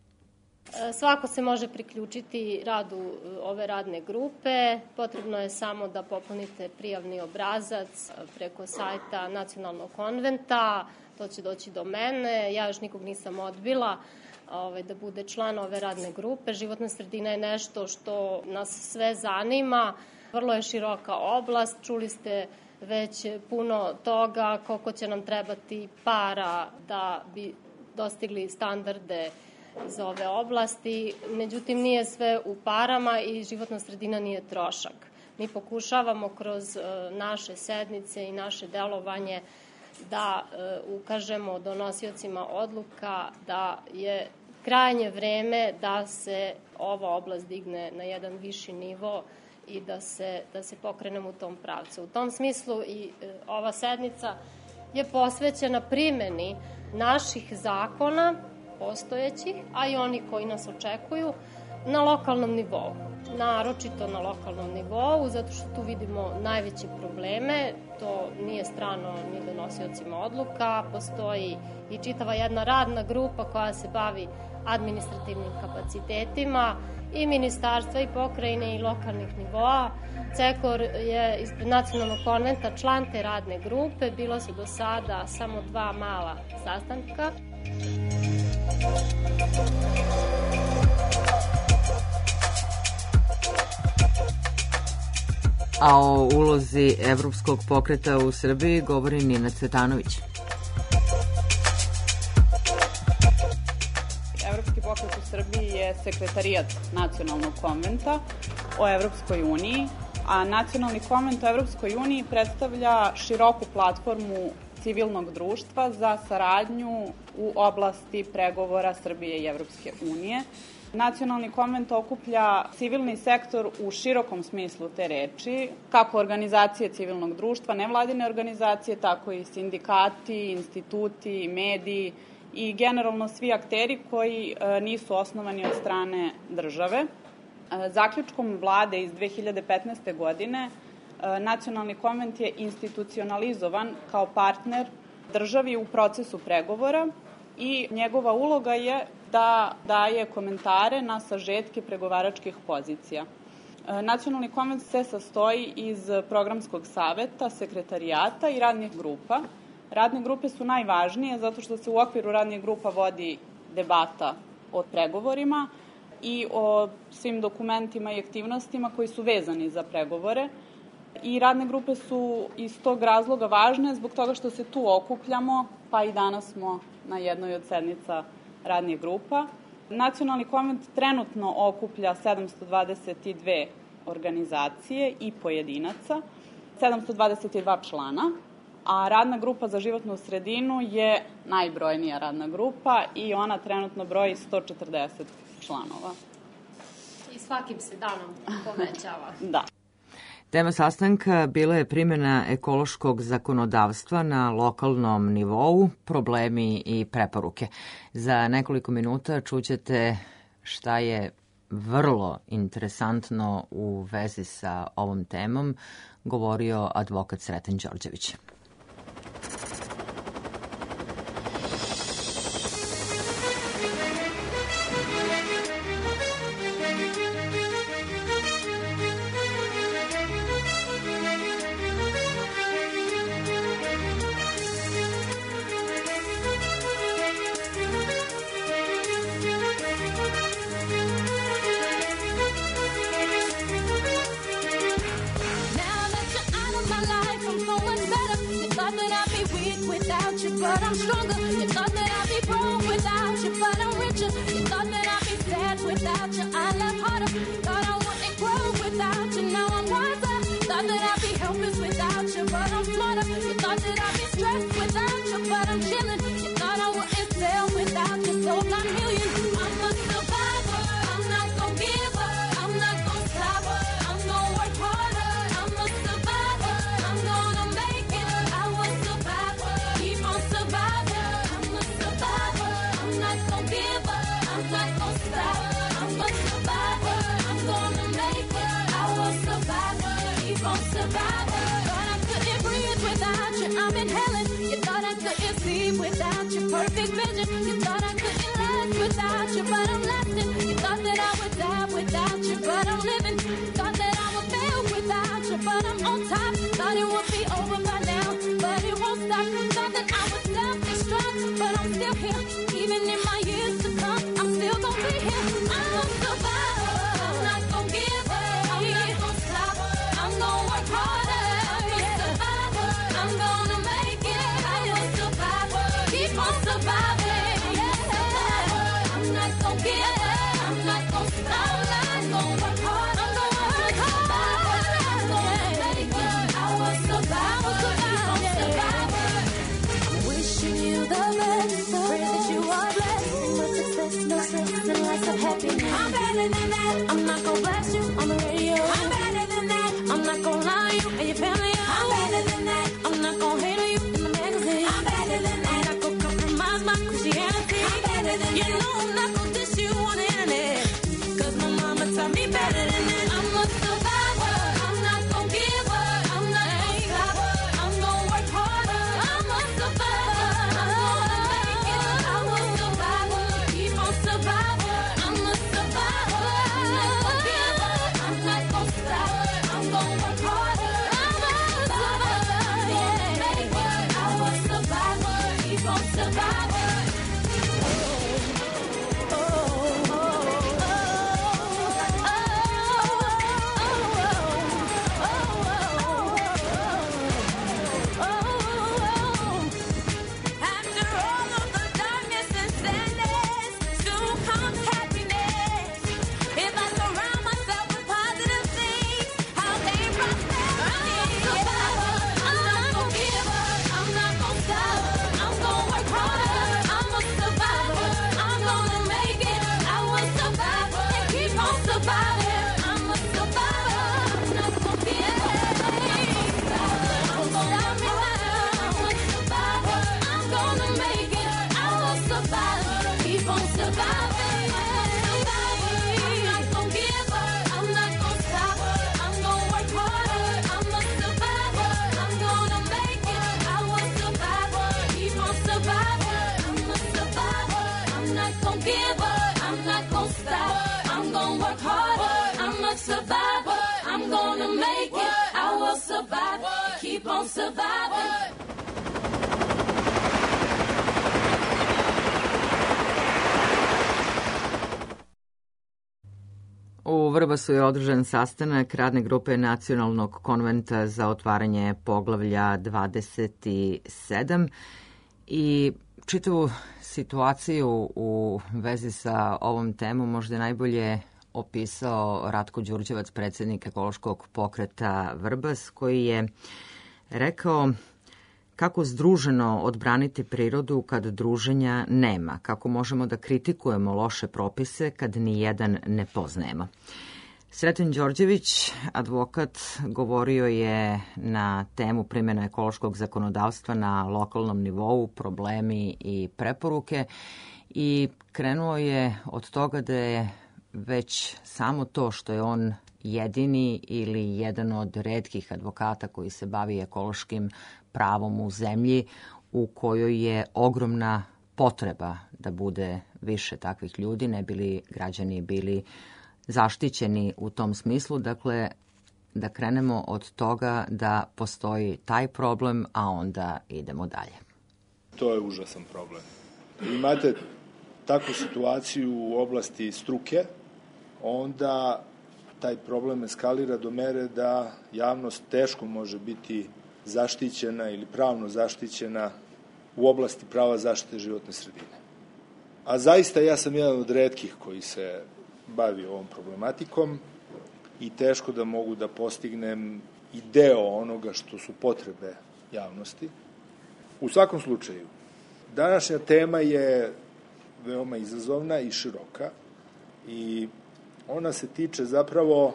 Svako se može priključiti radu ove radne grupe. Potrebno je samo da popunite prijavni obrazac preko sajta Nacionalnog konventa. To će doći do mene. Ja još nikog nisam odbila da bude član ove radne grupe. Životna sredina je nešto što nas sve zanima. Vrlo je široka oblast. Čuli ste već puno toga koliko će nam trebati para da bi dostigli standarde iz ove oblasti. Međutim, nije sve u parama i životna sredina nije trošak. Mi pokušavamo kroz naše sednice i naše delovanje da ukažemo donosiocima odluka da je krajnje vreme da se ova oblast digne na jedan viši nivo i da se pokrenemo u tom pravcu. U tom smislu i ova sednica je posvećena primeni naših zakona postojećih, a i oni koji nas očekuju na lokalnom nivou. Naročito na lokalnom nivou, zato što tu vidimo najveće probleme. To nije strano ni donosiocima odluka. Postoji i čitava jedna radna grupa koja se bavi administrativnim kapacitetima i ministarstva i pokrajine i lokalnih nivoa. Cekor je ispred Nacionalnog konventa član te radne grupe. Bila su do sada samo 2 mala sastanka. A o ulozi Evropskog pokreta u Srbiji govori Nina Cvetanović. pokret u Srbiji je sekretarijat Nacionalnog konventa o Evropskoj uniji, a Nacionalni konvent o Evropskoj uniji predstavlja široku platformu civilnog društva za saradnju u oblasti pregovora Srbije i Evropske unije. Nacionalni konvent okuplja civilni sektor u širokom smislu te reči, kako organizacije civilnog društva, nevladine organizacije, tako i sindikati, instituti, mediji i generalno svi akteri koji nisu osnovani od strane države. Zaključkom vlade iz 2015. godine Nacionalni konvent je institucionalizovan kao partner državi u procesu pregovora i njegova uloga je da daje komentare na sažetke pregovaračkih pozicija. Nacionalni konvent se sastoji iz programskog saveta, sekretarijata i radnih grupa. Radne grupe su najvažnije zato što se u okviru radnih grupa vodi debata o pregovorima i o svim dokumentima i aktivnostima koji su vezani za pregovore. I radne grupe su iz tog razloga važne zbog toga što se tu okupljamo, pa i danas smo na jednoj od sednica radnih grupa. Nacionalni konvent trenutno okuplja 722 organizacije i pojedinaca, 722 člana, a radna grupa za životnu sredinu je najbrojnija radna grupa i ona trenutno broji 140 članova. I svakim se danom povećava. Da. Tema sastanka bila je primjena ekološkog zakonodavstva na lokalnom nivou, problemi i preporuke. Za nekoliko minuta čućete šta je vrlo interesantno u vezi sa ovom temom govorio advokat Sreten Đorđević. But I'm stronger. You thought that I'd be broke without you, but I'm richer. You thought that I'd be sad without you, I laugh harder. Thought I wouldn't grow without you, now I'm wiser. Thought that I'd be helpless without you, but I'm smarter. You thought that I'd be stressed without you, but I'm chilling. You thought I wouldn't sell without you, sold my millions. I'm a survivor. I'm not gonna give up. I'm not gonna stop. I'm gonna work harder. I'm a survivor. I'm gonna make it. I will survive. Keep on surviving. I'm a survivor. I'm not gonna give up. I'm not gonna stop. I'm a survivor. I'm gonna make it. I will survive. Keep on surviving. Thought I couldn't breathe without you. I'm inhaling. You thought I couldn't see without your perfect vision. You thought I couldn't last without you, but I'm lasting. You thought that I would die without you, but I'm living. Thought that I would fail without you, but I'm on top. Thought it would be over by now, but it won't stop. Thought that I would self-destruct, but I'm still here. Even in my years to come, I'm still gonna be here. I'm a survivor. I'm not gonna give up. I'm not gonna stop. I'm gonna work harder. I'm a survivor. I'm gonna make it. I'm a survivor. Keep on surviving. I'm not gonna give up. I'm not gonna stop. I'm gonna work hard. I'm gonna work hard. I'm gonna make it. I will survive. Keep on surviving. Wishing you the best. Pray that you are blessed. No success, no stress, and lots of happiness. I'm better than that. I'm not gonna blast you on the radio. I'm better than that. I'm not gonna lie you and your family. I'm better than that. I'm not gonna hate on you in the magazine. I'm better than that. I'm not gonna compromise my Christianity. I'm better than that. You know I'm not gonna diss you on the internet. Cause my mama taught me better than that. I'm a survivor. I'm not gonna give up. I'm not gonna stop. I'm gonna work harder. I'm a survivor. I'm gonna make it. I will survive. Keep on surviving. I'm a survivor. I'm not gonna give up. I'm not gonna stop. I'm gonna work harder. I'm a survivor. Yeah. Make it. I will survive. Keep on surviving. Oh. give up. I'm not gonna stop. I'm gonna work hard. I'm a survivor. I'm gonna make it. I will survive. Keep on surviving. U Vrbasu je održan sastanak radne grupe Nacionalnog konventa za otvaranje poglavlja 27 i čitavu situaciju u vezi sa ovom temom možda je najbolje opisao Ratko Đurđevac, predsjednik ekološkog pokreta Vrbas, koji je rekao kako združeno odbraniti prirodu kad druženja nema, kako možemo da kritikujemo loše propise kad ni jedan ne poznajemo. Sreten Đorđević, advokat, govorio je na temu primjena ekološkog zakonodavstva na lokalnom nivou, problemi i preporuke i krenuo je od toga da je već samo to što je on jedini ili jedan od retkih advokata koji se bavi ekološkim pravom u zemlji u kojoj je ogromna potreba da bude više takvih ljudi, ne bili građani bili zaštićeni u tom smislu. Dakle, da krenemo od toga da postoji taj problem, a onda idemo dalje. To je užasan problem. Imate takvu situaciju u oblasti struke, onda taj problem eskalira do mere da javnost teško može biti zaštićena ili pravno zaštićena u oblasti prava zaštite životne sredine. A zaista ja sam jedan od retkih koji se bavi ovom problematikom i teško da mogu da postignem i deo onoga što su potrebe javnosti. U svakom slučaju, današnja tema je veoma izazovna i široka i ona se tiče zapravo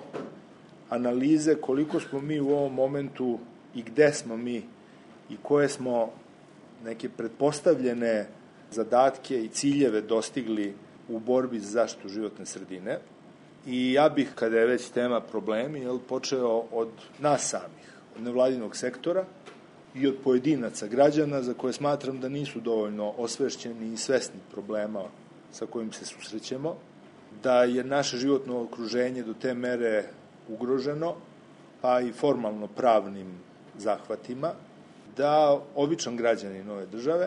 analize koliko smo mi u ovom momentu i gde smo mi i koje smo neke pretpostavljene zadatke i ciljeve dostigli u borbi za zaštitu životne sredine. I ja bih, kada je već tema problemi, počeo od nas samih, od nevladinog sektora i od pojedinaca građana za koje smatram da nisu dovoljno osvešćeni i svesni problema sa kojim se susrećemo, da je naše životno okruženje do te mere ugroženo, pa i formalno pravnim zahvatima, da običan građanin ove države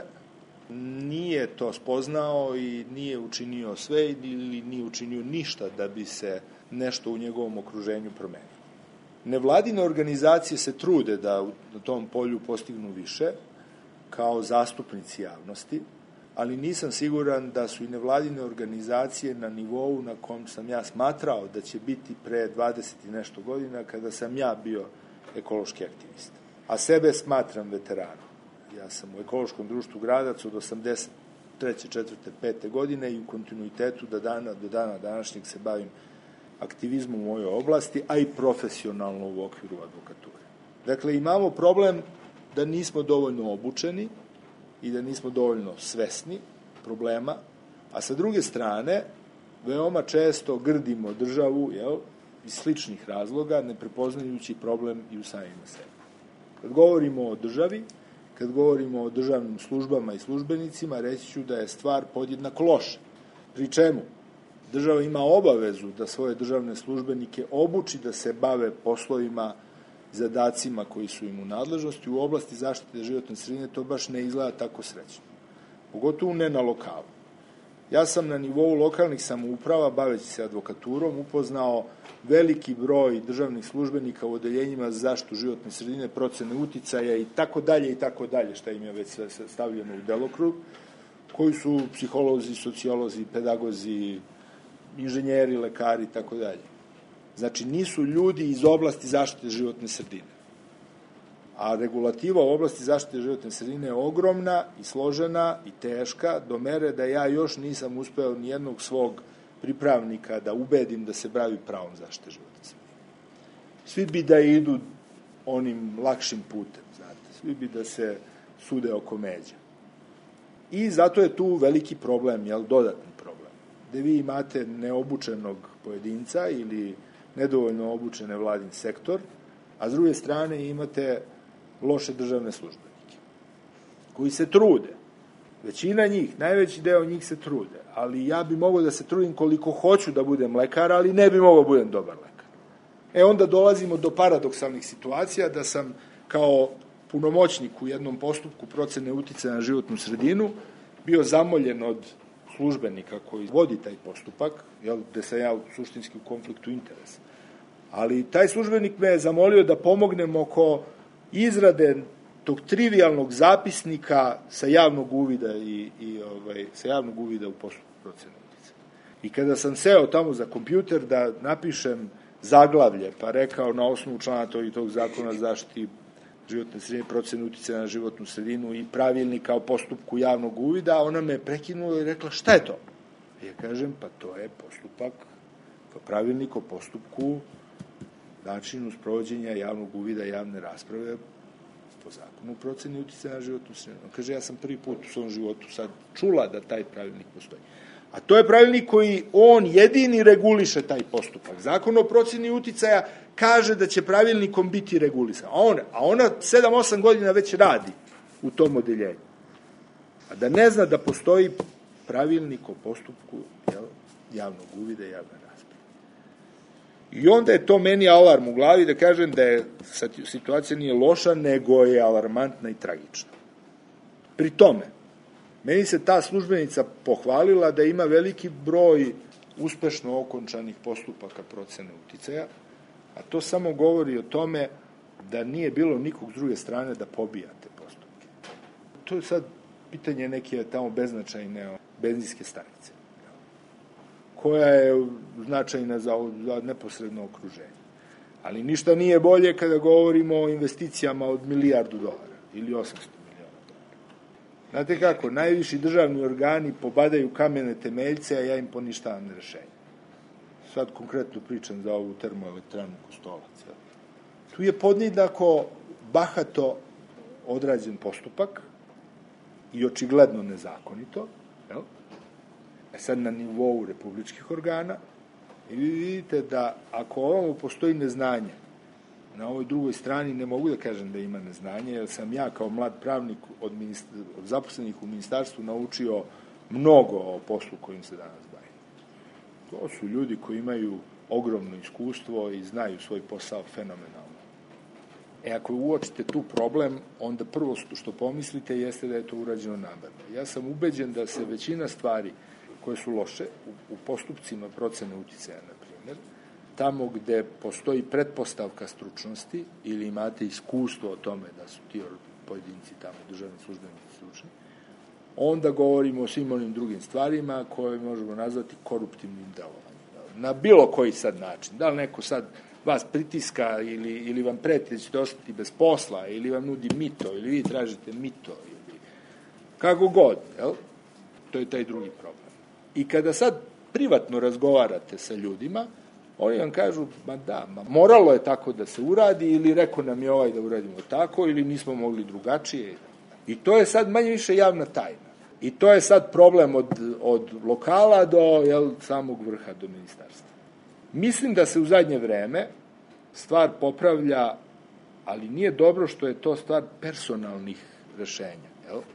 nije to spoznao i nije učinio sve ili nije učinio ništa da bi se nešto u njegovom okruženju promenilo. Nevladine organizacije se trude da na tom polju postignu više kao zastupnici javnosti, ali nisam siguran da su i nevladine organizacije na nivou na kom sam ja smatrao da će biti pre 20 i nešto godina kada sam ja bio ekološki aktivista. A sebe smatram veteranom. Ja sam u ekološkom društvu Gradac od 83. 4. 5. godine i u kontinuitetu do dana današnjeg se bavim aktivizmom u ovoj oblasti, a i profesionalno u okviru advokature. Dakle, imamo problem da nismo dovoljno obučeni i da nismo dovoljno svesni problema, a sa druge strane, veoma često grdimo državu, iz sličnih razloga, ne prepoznajući problem i u samima sebi. Kad govorimo o državi, kad govorimo o državnim službama i službenicima, reći ću da je stvar podjednako loša. Pri čemu? Država ima obavezu da svoje državne službenike obuči da se bave poslovima, zadacima koji su im u nadležnosti. U oblasti zaštite životne sredine to baš ne izgleda tako srećno. Pogotovo ne na lokalu. Ja sam na nivou lokalnih samouprava, baveći se advokaturom, upoznao veliki broj državnih službenika u odeljenjima za zaštitu životne sredine, procene uticaja i tako dalje, šta im je već sve stavljeno u delokrug, koji su psiholozi, sociolozi, pedagozi, inženjeri, lekari i tako dalje. Znači, nisu ljudi iz oblasti zaštite životne sredine. A regulativa u oblasti zaštite životne sredine je ogromna i složena i teška, do mere da ja još nisam uspeo nijednog svog pripravnika da ubedim da se bavi pravom zaštite životne sredine. Svi bi da idu onim lakšim putem, znate. Svi bi da se sude oko međa. I zato je tu veliki problem, dodatni problem, gde vi imate neobučenog pojedinca ili nedovoljno obučen nevladin sektor, a s druge strane imate loše državne službenike, koji se trude Većina njih, najveći deo njih se trude, ali ja bi mogao da se trudim koliko hoću da budem lekar, ali ne bi mogao da budem dobar lekar. Onda dolazimo do paradoksalnih situacija da sam kao punomoćnik u jednom postupku procene uticaja na životnu sredinu bio zamoljen od službenika koji vodi taj postupak, gde sam ja suštinski u konfliktu interesa. Ali taj službenik me je zamolio da pomognem oko izrade tog trivialnog zapisnika sa javnog uvida sa javnog uvida u postupku procene uticaja. I kada sam seo tamo za kompjuter da napišem zaglavlje, pa rekao na osnovu člana tog zakona zaštiti životne sredine, procene uticaja na životnu sredinu i pravilnika o postupku javnog uvida, ona me prekinula i rekla šta je to? Ja kažem, pa to je postupak, pravilnik o postupku, načinu sprovođenja javnog uvida, javne rasprave po zakonu proceni uticaja na životnu sredinu. On kaže, ja sam prvi put u svom životu sad čula da taj pravilnik postoji. A to je pravilnik koji on jedini reguliše taj postupak. Zakon o proceni uticaja kaže da će pravilnikom biti regulisan. A ona 7-8 godina već radi u tom odeljenju. A da ne zna da postoji pravilnik o postupku javnog uvida i javne rasprave. I onda je to meni alarm u glavi da kažem da je situacija nije loša, nego je alarmantna i tragična. Pri tome, meni se ta službenica pohvalila da ima veliki broj uspešno okončanih postupaka procene uticaja, a to samo govori o tome da nije bilo nikog s druge strane da pobija te postupke. To je sad pitanje neke tamo beznačajne benzinske stanice, koja je značajna za neposredno okruženje. Ali ništa nije bolje kada govorimo o investicijama od $1 milijardu ili 800 miliona dolara. Znate kako, najviši državni organi pobadaju kamene temeljce, a ja im poništavam rešenje. Sad konkretno pričam za ovu termoelektranu Kostolac. Tu je podjednako bahato odrađen postupak i očigledno nezakonito, sad na nivou republičkih organa, i vi vidite da ako ovamo postoji neznanje, na ovoj drugoj strani ne mogu da kažem da ima neznanje, jer sam ja kao mlad pravnik od zaposlenih u ministarstvu naučio mnogo o poslu kojim se danas bavim. To su ljudi koji imaju ogromno iskustvo i znaju svoj posao fenomenalno. Ako uočite tu problem, onda prvo što pomislite jeste da je to urađeno namerno. Ja sam ubeđen da se većina stvari koje su loše u postupcima procene uticaja, na primjer, tamo gde postoji pretpostavka stručnosti ili imate iskustvo o tome da su ti pojedinci tamo državni službenici stručni, onda govorimo o svim onim drugim stvarima koje možemo nazvati koruptivnim delovanjem. Na bilo koji sad način. Da li neko sad vas pritiska ili vam preti da ćete ostati bez posla ili vam nudi mito ili vi tražite mito ili kako god, jel? To je taj drugi problem. I kada sad privatno razgovarate sa ljudima, oni vam kažu, moralo je tako da se uradi ili rekao nam je ovaj da uradimo tako ili nismo mogli drugačije. I to je sad manje više javna tajna. I to je sad problem od lokala do samog vrha, do ministarstva. Mislim da se u zadnje vreme stvar popravlja, ali nije dobro što je to stvar personalnih rešenja.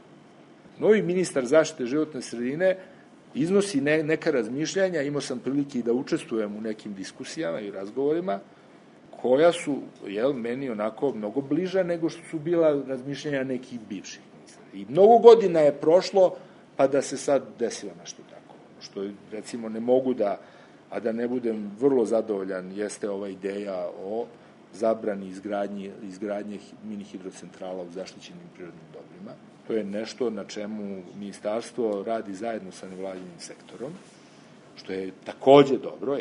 Novi ministar zaštite životne sredine iznosi neka razmišljanja, imao sam prilike i da učestvujem u nekim diskusijama i razgovorima, koja su, meni onako mnogo bliža nego što su bila razmišljanja nekih bivših ministara. I mnogo godina je prošlo, pa da se sad desilo nešto tako. Što, recimo, ne mogu a da ne budem vrlo zadovoljan, jeste ova ideja o zabrani izgradnje mini hidrocentrala u zaštićenim prirodnim dobrima. To je nešto na čemu ministarstvo radi zajedno sa nevladinim sektorom, što je takođe dobro,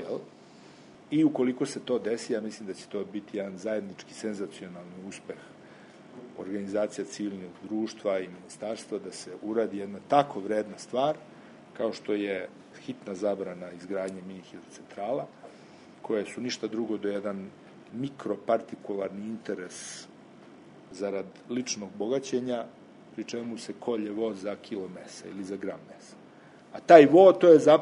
I ukoliko se to desi, ja mislim da će to biti jedan zajednički senzacionalni uspeh organizacija civilnog društva i ministarstva da se uradi jedna tako vredna stvar kao što je hitna zabrana izgradnje mini hidrocentrala, koje su ništa drugo do jedan mikropartikularni interes zarad ličnog bogaćenja, pri čemu se kolje voz za kilo mesa ili za gram mesa. A taj vo,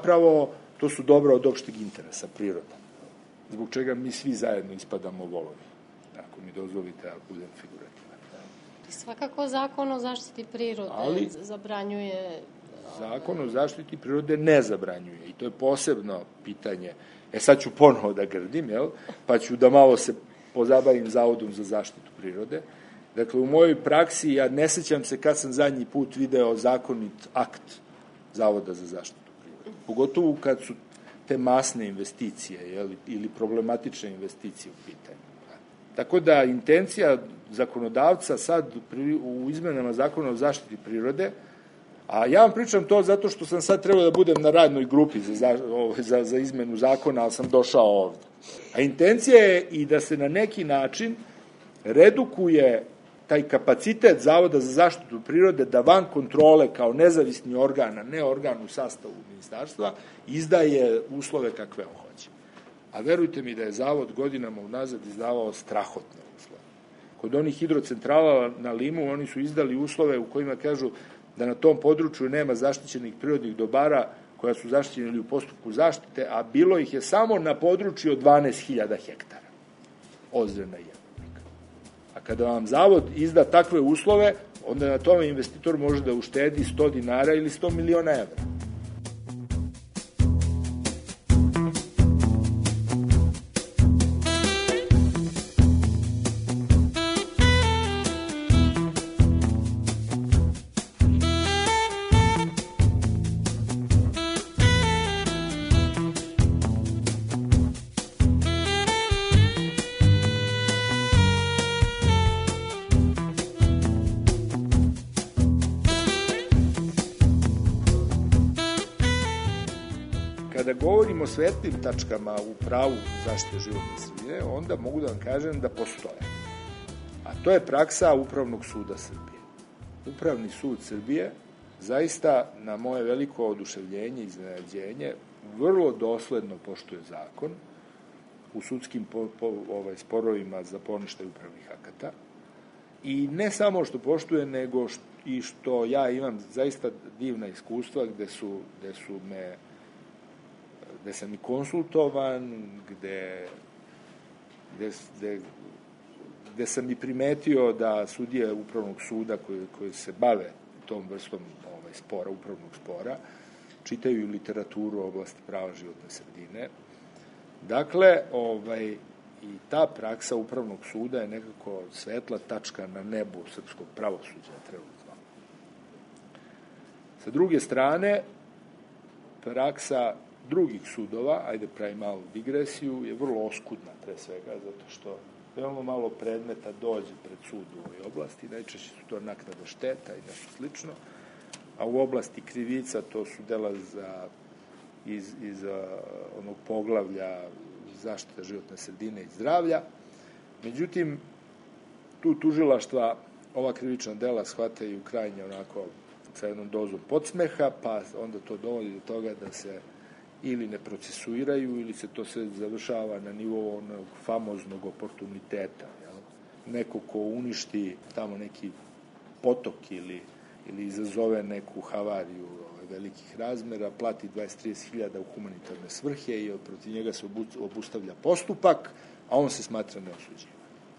to su dobra od opšteg interesa, priroda, zbog čega mi svi zajedno ispadamo volovi, ako mi dozvolite, ja budem figurativan. Svakako zakon o zaštiti prirode zabranjuje... Zakon o zaštiti prirode ne zabranjuje i to je posebno pitanje. Sad ću ponovo da grdim, pa ću da malo se pozabavim Zavodom za zaštitu prirode. Dakle, u mojoj praksi ja ne sećam se kad sam zadnji put video zakonit akt Zavoda za zaštitu prirode. Pogotovo kad su te masne investicije ili problematične investicije u pitanju. Tako da intencija zakonodavca sad u izmenama Zakona o zaštiti prirode, a ja vam pričam to zato što sam sad trebao da budem na radnoj grupi za izmenu zakona, ali sam došao ovde. A intencija je i da se na neki način redukuje taj kapacitet Zavoda za zaštitu prirode da van kontrole kao nezavisni organ, a ne organ u sastavu ministarstva, izdaje uslove kakve on hoće. A verujte mi da je Zavod godinama unazad izdavao strahotne uslove. Kod onih hidrocentrala na Limu oni su izdali uslove u kojima kažu da na tom području nema zaštićenih prirodnih dobara koja su zaštićene ili u postupku zaštite, a bilo ih je samo na području od 12.000 hektara. Ozrena je. A kada vam Zavod izda takve uslove, onda na tome investitor može da uštedi 100 dinara ili 100 miliona evra. Kada govorimo o svetlim tačkama u pravu zaštite životne sredine, onda mogu da vam kažem da postoje. A to je praksa Upravnog suda Srbije. Upravni sud Srbije zaista, na moje veliko oduševljenje i iznenađenje, vrlo dosledno poštuje zakon u sudskim sporovima za poništaj upravnih akata. I ne samo što poštuje, nego i što ja imam zaista divna iskustva gde sam i konsultovan, gde sam i primetio da sudije Upravnog suda koji se bave tom vrstom upravnog spora, čitaju literaturu u oblasti prava životne sredine. Dakle, i ta praksa Upravnog suda je nekako svetla tačka na nebu srpskog pravosuđa trenutno. Sa druge strane, praksa drugih sudova, ajde pravim malu digresiju, je vrlo oskudna pre svega, zato što veoma malo predmeta dođe pred sud u ovoj oblasti, najčešće su to naknada šteta i nešto slično, a u oblasti krivica to su dela iz onog poglavlja zaštita životne sredine i zdravlja. Međutim, tu tužilaštva ova krivična dela shvataju krajnje onako sa jednom dozom podsmeha, pa onda to dovodi do toga da se ili ne procesuiraju, ili se to sve završava na nivou onog famoznog oportuniteta. Neko ko uništi tamo neki potok ili izazove neku havariju velikih razmera, plati 20-30 hiljada u humanitarne svrhe i protiv njega se obustavlja postupak, a on se smatra neosuđivan.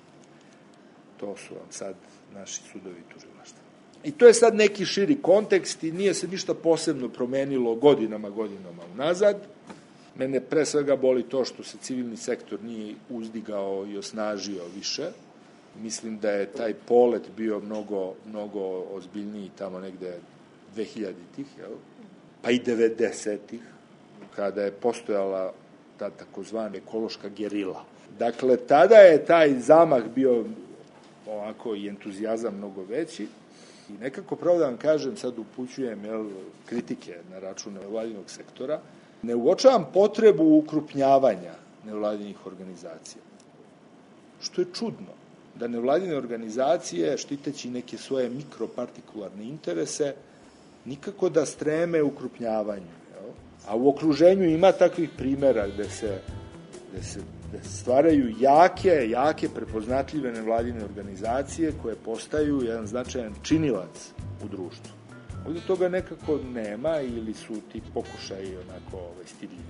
To su vam sad naši sudovi i tužilaštva. I to je sad neki širi kontekst i nije se ništa posebno promenilo godinama unazad. Mene pre svega boli to što se civilni sektor nije uzdigao i osnažio više. Mislim da je taj polet bio mnogo ozbiljniji tamo negde 2000-ih, pa i 90-ih, kada je postojala ta takozvana ekološka gerila. Dakle, tada je taj zamah bio ovako i entuzijazam mnogo veći. I nekako, pravo da vam kažem, sad upućujem kritike na račun nevladinog sektora, ne uočavam potrebu ukrupnjavanja nevladinih organizacija. Što je čudno, da nevladine organizacije, štiteći neke svoje mikropartikularne interese, nikako da streme ukrupnjavanju. A u okruženju ima takvih primera gde se stvaraju jake, prepoznatljive nevladine organizacije koje postaju jedan značajan činilac u društvu. Ovdje toga nekako nema ili su ti pokušaji onako stidljivi.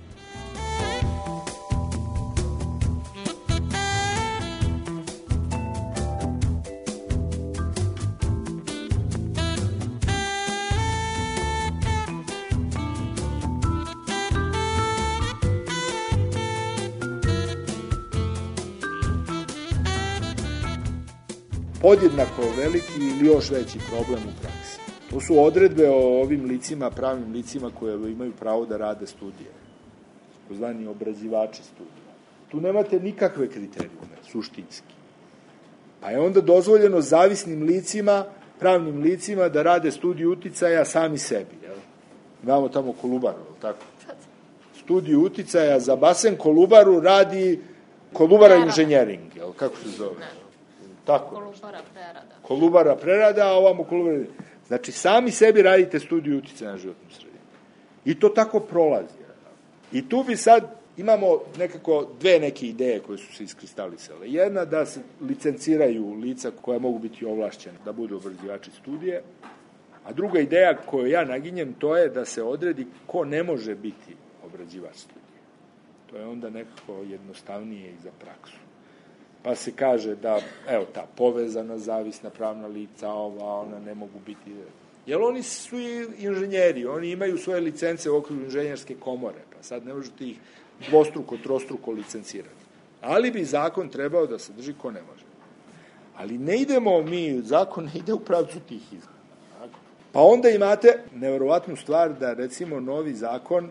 podjednako veliki ili još veći problem u praksi. To su odredbe o ovim licima, pravnim licima koje imaju pravo da rade studije, takozvani obrazivači studija. Tu nemate nikakve kriterijume, suštinski. Pa je onda dozvoljeno zavisnim licima, pravnim licima da rade studiju uticaja sami sebi. Jel? Imamo tamo Kolubaru, tako? Studiju uticaja za basen Kolubaru radi Kolubara inženjering, jel? Kako se zove? Tako. Kolubara prerada, a ovamo Kolubara... Znači, sami sebi radite studiju uticaja na životnu sredinu. I to tako prolazi. I tu bi sad, imamo nekako dve neke ideje koje su se iskristalisale. Jedna, da se licenciraju lica koja mogu biti ovlašćene da budu obrazivači studije, a druga ideja koju ja naginjem, to je da se odredi ko ne može biti obrazivač studije. To je onda nekako jednostavnije i za praksu. Pa se kaže da, evo, ta povezana, zavisna pravna lica, ona ne mogu biti... Jer oni su i inženjeri, oni imaju svoje licence u okviru inženjerske komore, pa sad ne možete ih dvostruko, trostruko licencirati. Ali bi zakon trebao da se drži ko ne može. Ali ne idemo mi, zakon ne ide u pravcu tih izgleda. Pa onda imate neverovatnu stvar da, recimo, novi zakon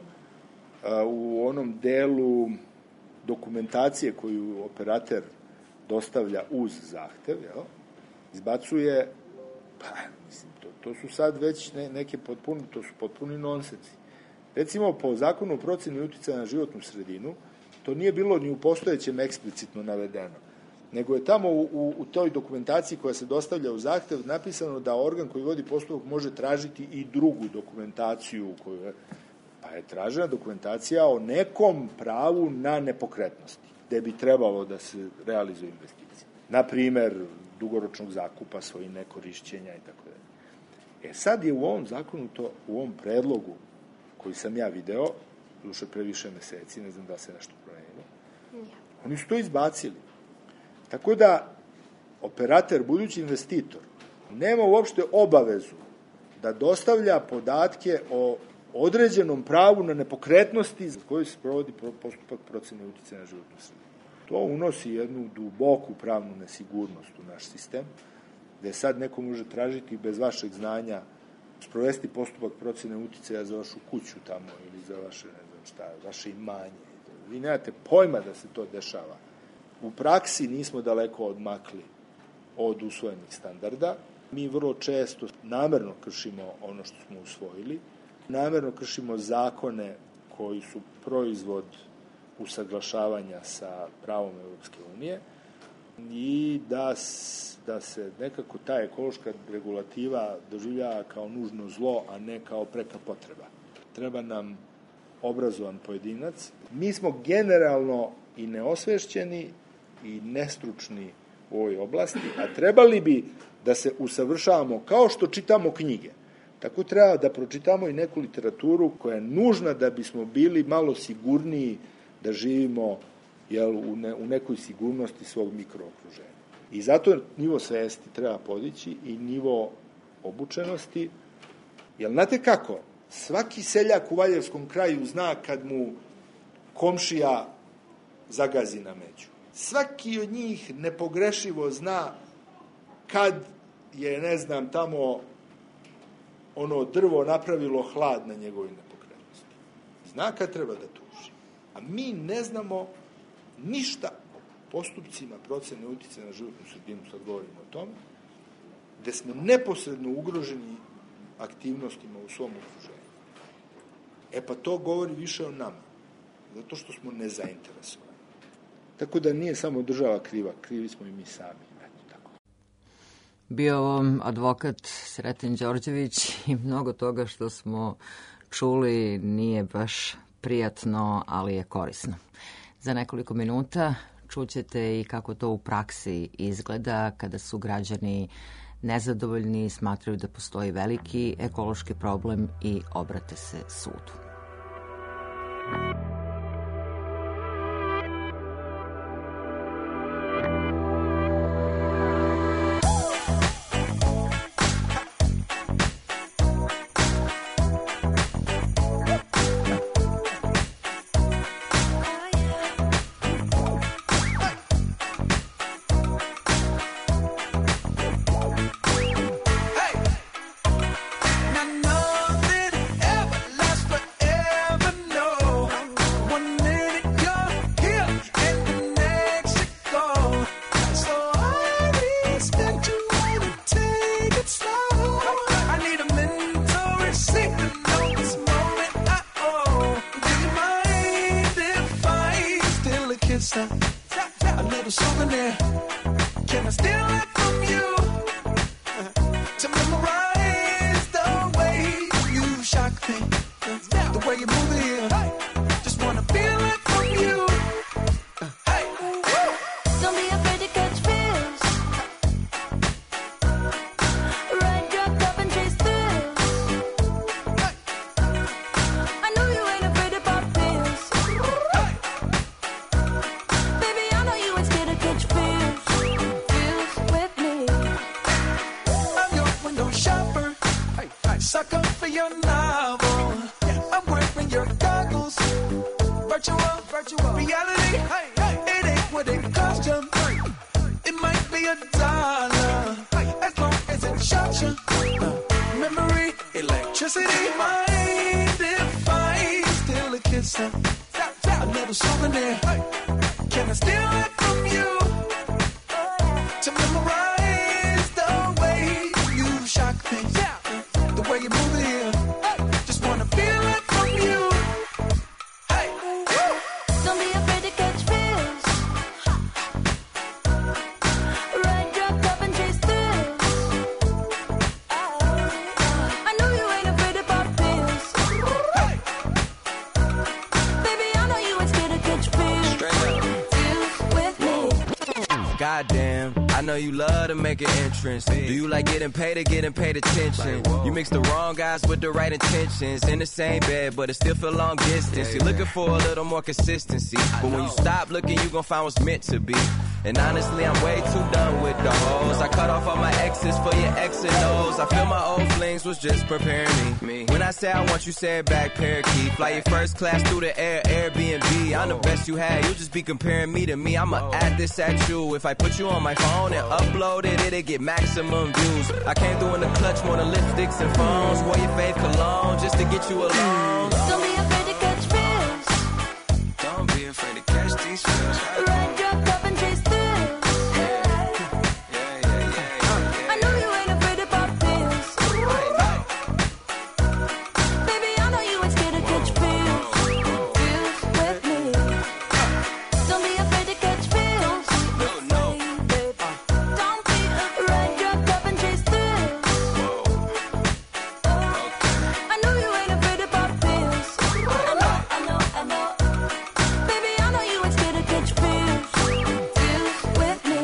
u onom delu dokumentacije koju operater dostavlja uz zahtev, jel, izbacuje, pa, mislim, to su sad već neke potpuni nonsensi. Recimo, po zakonu o procjeni uticaja na životnu sredinu, to nije bilo ni u postojećem eksplicitno navedeno, nego je tamo u toj dokumentaciji koja se dostavlja u zahtev napisano da organ koji vodi postupak može tražiti i drugu dokumentaciju koju je, pa je tražena dokumentacija o nekom pravu na nepokretnosti, gde bi trebalo da se realizuje investicije. Naprimer, dugoročnog zakupa, svojine, korišćenja i tako dalje. Sad je u ovom zakonu, u ovom predlogu koji sam ja video, duše pre više meseci, ne znam da se nešto promenilo, oni su to izbacili. Tako da, operater, budući investitor, nema uopšte obavezu da dostavlja podatke o određenom pravu na nepokretnosti za koju se provodi postupak procene uticaja na životnu sredinu. To unosi jednu duboku pravnu nesigurnost u naš sistem, gde sad neko može tražiti bez vašeg znanja sprovesti postupak procene uticaja za vašu kuću tamo ili za vaše, ne znam šta, vaše imanje. Vi nemate pojma da se to dešava. U praksi nismo daleko odmakli od usvojenih standarda. Mi vrlo često namerno kršimo ono što smo usvojili, namerno kršimo zakone koji su proizvod usaglašavanja sa pravom Evropske unije i da se nekako ta ekološka regulativa doživljava kao nužno zlo, a ne kao preka potreba. Treba nam obrazovan pojedinac. Mi smo generalno i neosvešćeni i nestručni u ovoj oblasti, a trebali bi da se usavršavamo kao što čitamo knjige. Tako treba da pročitamo i neku literaturu koja je nužna da bismo bili malo sigurniji da živimo u nekoj sigurnosti svog mikrookruženja. I zato nivo svesti treba podići i nivo obučenosti. Jer znate kako? Svaki seljak u Valjevskom kraju zna kad mu komšija zagazi na među. Svaki od njih nepogrešivo zna kad je, ne znam, tamo ono drvo napravilo hlad na njegovoj nepokretnosti. Zna kad treba da tuži. A mi ne znamo ništa o postupcima procene uticaja na životnu sredinu, sad govorimo o tome, gde smo neposredno ugroženi aktivnostima u svom okruženju. Pa to govori više o nama, zato što smo nezainteresovani. Tako da nije samo država kriva, krivi smo i mi sami. Bio vam advokat Sreten Đorđević i mnogo toga što smo čuli nije baš prijatno, ali je korisno. Za nekoliko minuta čućete i kako to u praksi izgleda kada su građani nezadovoljni, smatraju da postoji veliki ekološki problem i obrate se sudu. kiss, a little souvenir. Can I steal it from you to memorize the way you shock me, the way you move it here? Just wanna feel it from you. Hey, don't be afraid to catch feels. Ride your cup and chase thrills. I know you ain't afraid to pop pills. Baby, I know you ain't scared to catch feels. Feels with me. I'm your window shopper, sucker for your novel. I'm wearing your goggles. Virtual reality. It ain't what it cost you. It might be $1 as long as it shocks you. Memory, electricity, mind if I steal a kiss, a little souvenir. Can I steal it from you to memorize the way you shock me, the way you move it here? Just wanna feel it from you. Hey, don't be afraid to catch feels. Ride your cup and chase thrills. I know you ain't afraid to pop pills. Baby, I know you ain't scared to catch feels. Feels with me. Goddamn, I know you love to make an entrance. Do you like getting paid or getting paid attention? You mix the wrong guys with the right intentions. In the same bed, but it still feel long distance. You're looking for a little more consistency. But when you stop looking, you gon' find what's meant to be. And honestly, I'm way too done with the hoes. I cut off all my exes for your X and O's. I feel my old flings was just preparing me. When I say I want you, say it back, parakeet. Fly your first class through the air, Airbnb. I'm the best you had, you just be comparing me to me. I'ma add this at you. If I put you on my phone and upload it, it'll get maximum views. I came through in the clutch more than lipsticks and phones. Wore your fave cologne just to get you alone. Don't be afraid to catch feels. Don't be afraid to catch these feels. Ride your cup and chase thrills. I know you ain't afraid to pop pills. Baby, I know you ain't scared to catch feels. Feels with me. Don't be afraid to catch feels. Don't be ride your cup and chase thrills. I know you ain't afraid to pop pills. I know. Baby, I know you ain't scared to catch feels. Feels with me.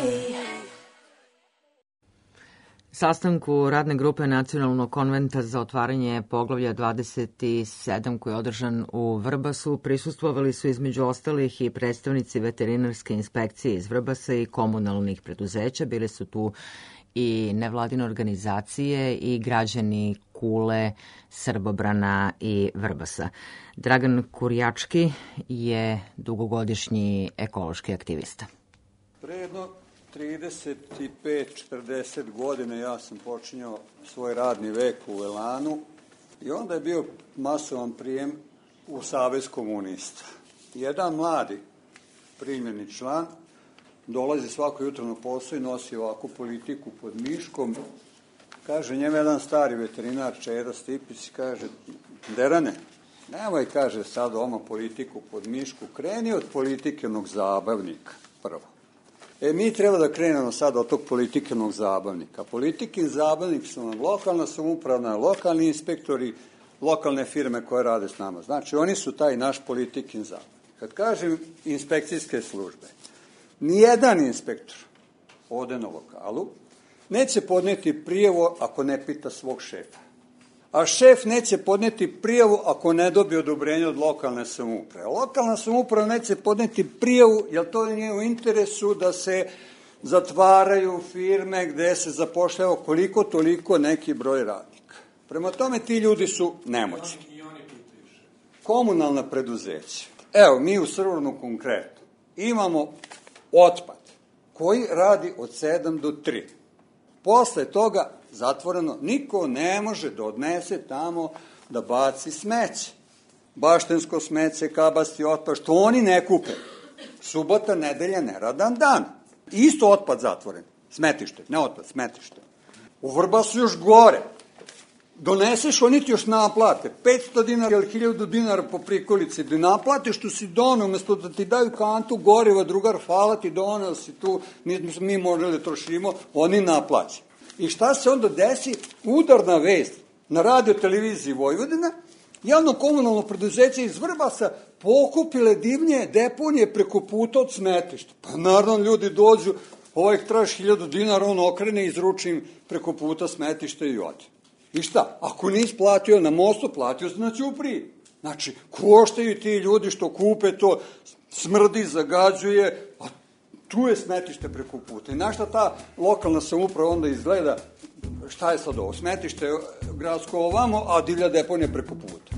Sastanku radne grupe Nacionalnog konventa za otvaranje poglavlja 27 koji je održan u Vrbasu prisustvovali su između ostalih i predstavnici veterinarske inspekcije iz Vrbasa i komunalnih preduzeća. Bili su tu i nevladine organizacije i građani Kule, Srbobrana i Vrbasa. Dragan Kurjački je dugogodišnji ekološki aktivista. Pre jedno 35-40 godina ja sam počinjao svoj radni vek u Elanu i onda je bio masovan prijem u Savez komunista. Jedan mladi primljeni član dolazi svako jutro na posao i nosi ovakvu politiku pod miškom. Kaže njemu jedan stari veterinar, Čeda Stipić, kaže, Derane, nemoj, kaže, sad oma politiku pod mišku, kreni od politikenog zabavnika prvo. Mi treba da krenemo sad od tog politikenog zabavnika. Politikin zabavnik su nam lokalna samoupravna, lokalni inspektori, lokalne firme koje rade s nama. Znači, oni su taj naš politikin zabavnik. Kad kažem inspekcijske službe, nijedan inspektor ovde na lokalu neće podneti prijavu ako ne pita svog šefa. A šef neće podneti prijavu ako ne dobije odobrenje od lokalne samouprave. Lokalna samouprava neće podneti prijavu, jer to nije u interesu da se zatvaraju firme gde se zapošljava koliko toliko neki broj radnika. Prema tome ti ljudi su nemoćni. Komunalna preduzeća. Evo, mi u Srboranu konkretno imamo otpad koji radi od 7 do 3. Posle toga zatvoreno, niko ne može da odnese tamo da baci smeće. Baštensko smeće, kabasti otpad, što oni ne kupe. Subota, nedelja, neradan dan. Isto otpad zatvoren. Smetište, ne otpad, smetište. U Vrbasu još gore. doneseš, oni ti još naplate 500 dinara ili 1000 dinara po prikolici, da naplate što si doneo, umjesto da ti daju kantu goriva, drugar, hvala ti, doneo si tu, mi morali da trošimo, oni naplaće. I šta se onda desi? Udarna vest na radio televiziji Vojvodina, javno komunalno preduzeće iz Vrbasa pokupile divnje deponije preko puta od smetišta. Pa naravno ljudi dođu, ovaj traži 1000 dinara, on okrene i izruči im preko puta smetišta i ode. I šta? Ako nisi platio na mostu, platio si na Ćupriji. Znači, koštaju ti ljudi što kupe to, smrdi, zagađuje, a tu je smetište preko puta. I na šta ta lokalna samouprava onda izgleda, šta je sad ovo? Smetište gradsko ovamo, a divlja deponija preko puta.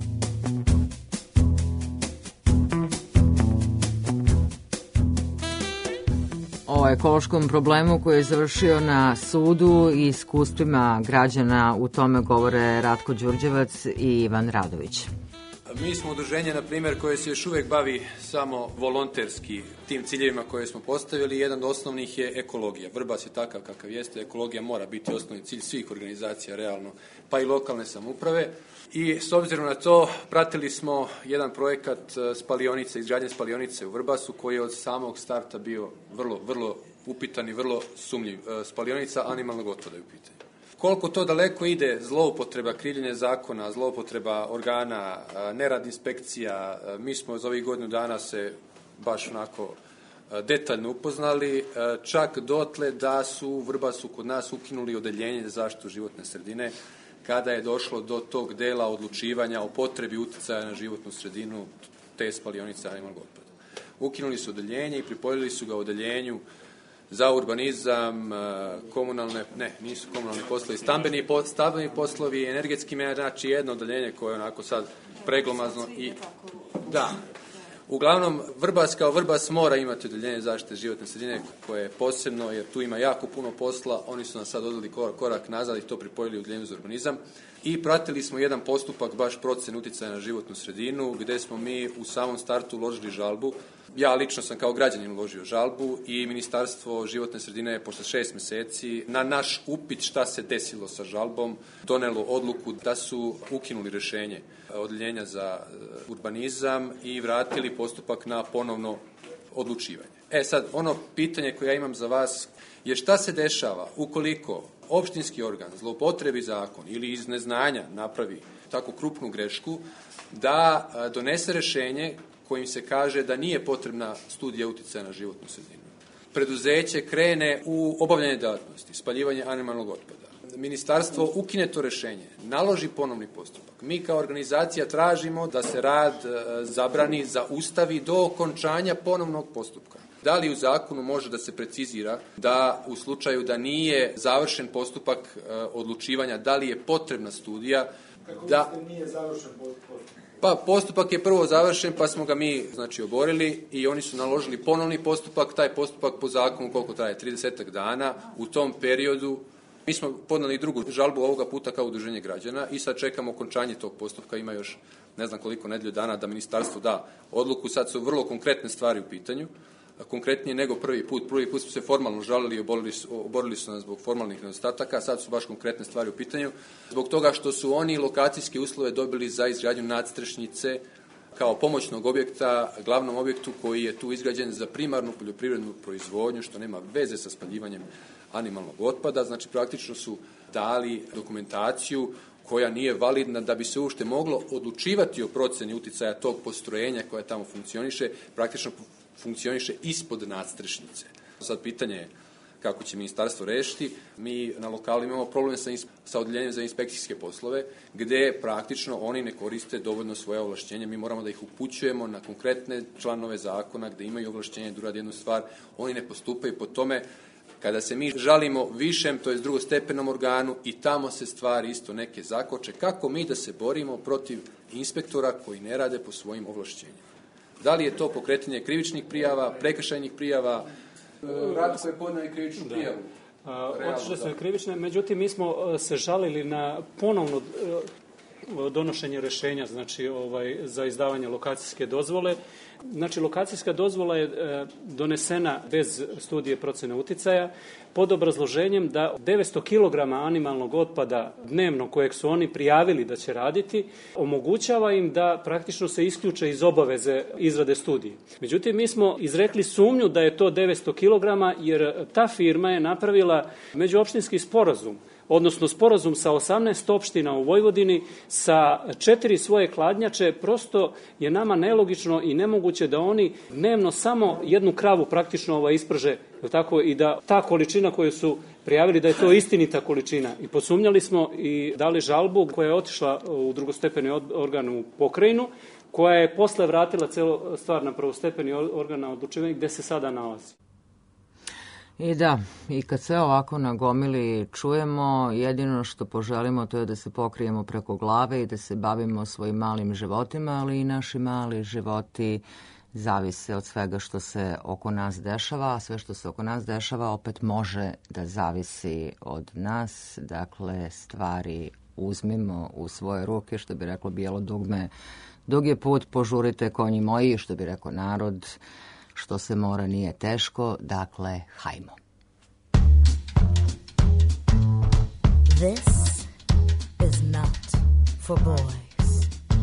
O ekološkom problemu koji je završio na sudu i iskustvima građana u tome govore Ratko Đurđevac i Ivan Radović. Mi smo udruženje, na primjer, koje se još uvek bavi samo volonterski tim ciljevima koje smo postavili. Jedan od osnovnih je ekologija. Vrbas je takav kakav jeste, ekologija mora biti osnovni cilj svih organizacija, realno, pa i lokalne samouprave. I s obzirom na to, pratili smo jedan projekat spalionice, izgradnje spalionice u Vrbasu, koji je od samog starta bio vrlo upitan i vrlo sumnjiv. Spalionica animalnog otpada je u pitanju. Koliko to daleko ide zloupotreba, krivljenje zakona, zloupotreba organa, nerad inspekcija, mi smo za ovih godinu dana se baš onako detaljno upoznali, čak dotle da su u Vrbasu kod nas ukinuli odeljenje za zaštitu životne sredine, kada je došlo do tog dela odlučivanja o potrebi uticaja na životnu sredinu te spalionice animalnog otpada. Ukinuli su odeljenje i pripojili su ga odeljenju za urbanizam, nisu komunalni poslovi, stambeni poslovi, energetski menadžment, znači jedno odeljenje koje je onako sad preglomazno i da. Uglavnom, Vrbas kao Vrbas mora imati odeljenje zaštite životne sredine koje je posebno, jer tu ima jako puno posla, oni su nas sad odali korak nazad i to pripojili u odeljenju za urbanizam. I pratili smo jedan postupak, baš procen uticaja na životnu sredinu, gde smo mi u samom startu uložili žalbu. Ja lično sam kao građanin uložio žalbu i Ministarstvo životne sredine je posle 6 meseci na naš upit šta se desilo sa žalbom donelo odluku da su ukinuli rešenje odeljenja za urbanizam i vratili postupak na ponovno odlučivanje. Sad, ono pitanje koje ja imam za vas je šta se dešava ukoliko opštinski organ zloupotrebi zakon ili iz neznanja napravi tako krupnu grešku da donese rešenje kojim se kaže da nije potrebna studija uticaja na životnu sredinu. Preduzeće krene u obavljanje delatnosti, spaljivanje animalnog otpada. Ministarstvo ukine to rešenje, naloži ponovni postupak. Mi kao organizacija tražimo da se rad zabrani, zaustavi do okončanja ponovnog postupka. Da li u zakonu može da se precizira da u slučaju da nije završen postupak odlučivanja, da li je potrebna studija, da nije završen postupak? Pa postupak je prvo završen, pa smo ga mi oborili i oni su naložili ponovni postupak. Taj postupak po zakonu koliko traje? 30 dana. U tom periodu mi smo podnali drugu žalbu ovoga puta kao udruženje građana i sad čekamo okončanje tog postupka. Ima još ne znam koliko nedelju dana da ministarstvo da odluku. Sad su vrlo konkretne stvari u pitanju. Konkretnije nego prvi put. Prvi put smo se formalno žalili i oborili su nas zbog formalnih nedostataka, sad su baš konkretne stvari u pitanju. Zbog toga što su oni lokacijske uslove dobili za izgradnju nadstrešnice kao pomoćnog objekta, glavnom objektu koji je tu izgrađen za primarnu poljoprivrednu proizvodnju, što nema veze sa spaljivanjem animalnog otpada. Znači, praktično su dali dokumentaciju koja nije validna da bi se uopšte moglo odlučivati o proceni uticaja tog postrojenja koja tamo funkcioniše, praktično funkcioniše ispod nadstrešnice. Sad pitanje je kako će ministarstvo rešiti. Mi na lokalu imamo problem sa odeljenjem za inspekcijske poslove, gde praktično oni ne koriste dovoljno svoje ovlašćenje. Mi moramo da ih upućujemo na konkretne članove zakona gde imaju ovlašćenje da urade jednu stvar. Oni ne postupaju po tome. Kada se mi žalimo višem, to je drugostepenom organu, i tamo se stvari isto neke zakoče. Kako mi da se borimo protiv inspektora koji ne rade po svojim ovlašćenjima? Da li je to pokretanje krivičnih prijava, prekršajnih prijava? Ratko je podneo i krivičnu prijavu. Otišle su krivične, međutim mi smo se žalili na ponovno donošenje rešenja, znači za izdavanje lokacijske dozvole. Znači, lokacijska dozvola je donesena bez studije procene uticaja pod obrazloženjem da 900 kg animalnog otpada dnevno kojeg su oni prijavili da će raditi, omogućava im da praktično se isključe iz obaveze izrade studije. Međutim, mi smo izrekli sumnju da je to 900 kg jer ta firma je napravila međuopštinski sporazum, odnosno sporazum sa 18 opština u Vojvodini sa 4 svoje hladnjače. Prosto je nama nelogično i nemoguće da oni dnevno samo jednu kravu praktično isprže, tako, i da ta količina koju su prijavili da je to istinita količina. I posumnjali smo i dali žalbu koja je otišla u drugostepeni organ u pokrajinu, koja je posle vratila celo stvar na prvostepeni organ na odlučivanje gde se sada nalazi. I da, i kad sve ovako na gomili čujemo, jedino što poželimo to je da se pokrijemo preko glave i da se bavimo svojim malim životima, ali i naši mali životi zavise od svega što se oko nas dešava, a sve što se oko nas dešava opet može da zavisi od nas. Dakle, stvari uzmimo u svoje ruke, što bi reklo bijelo dugme, dug je put, požurite konji moji, što bi rekao narod, što se mora nije teško, dakle, hajmo. This is not for boys.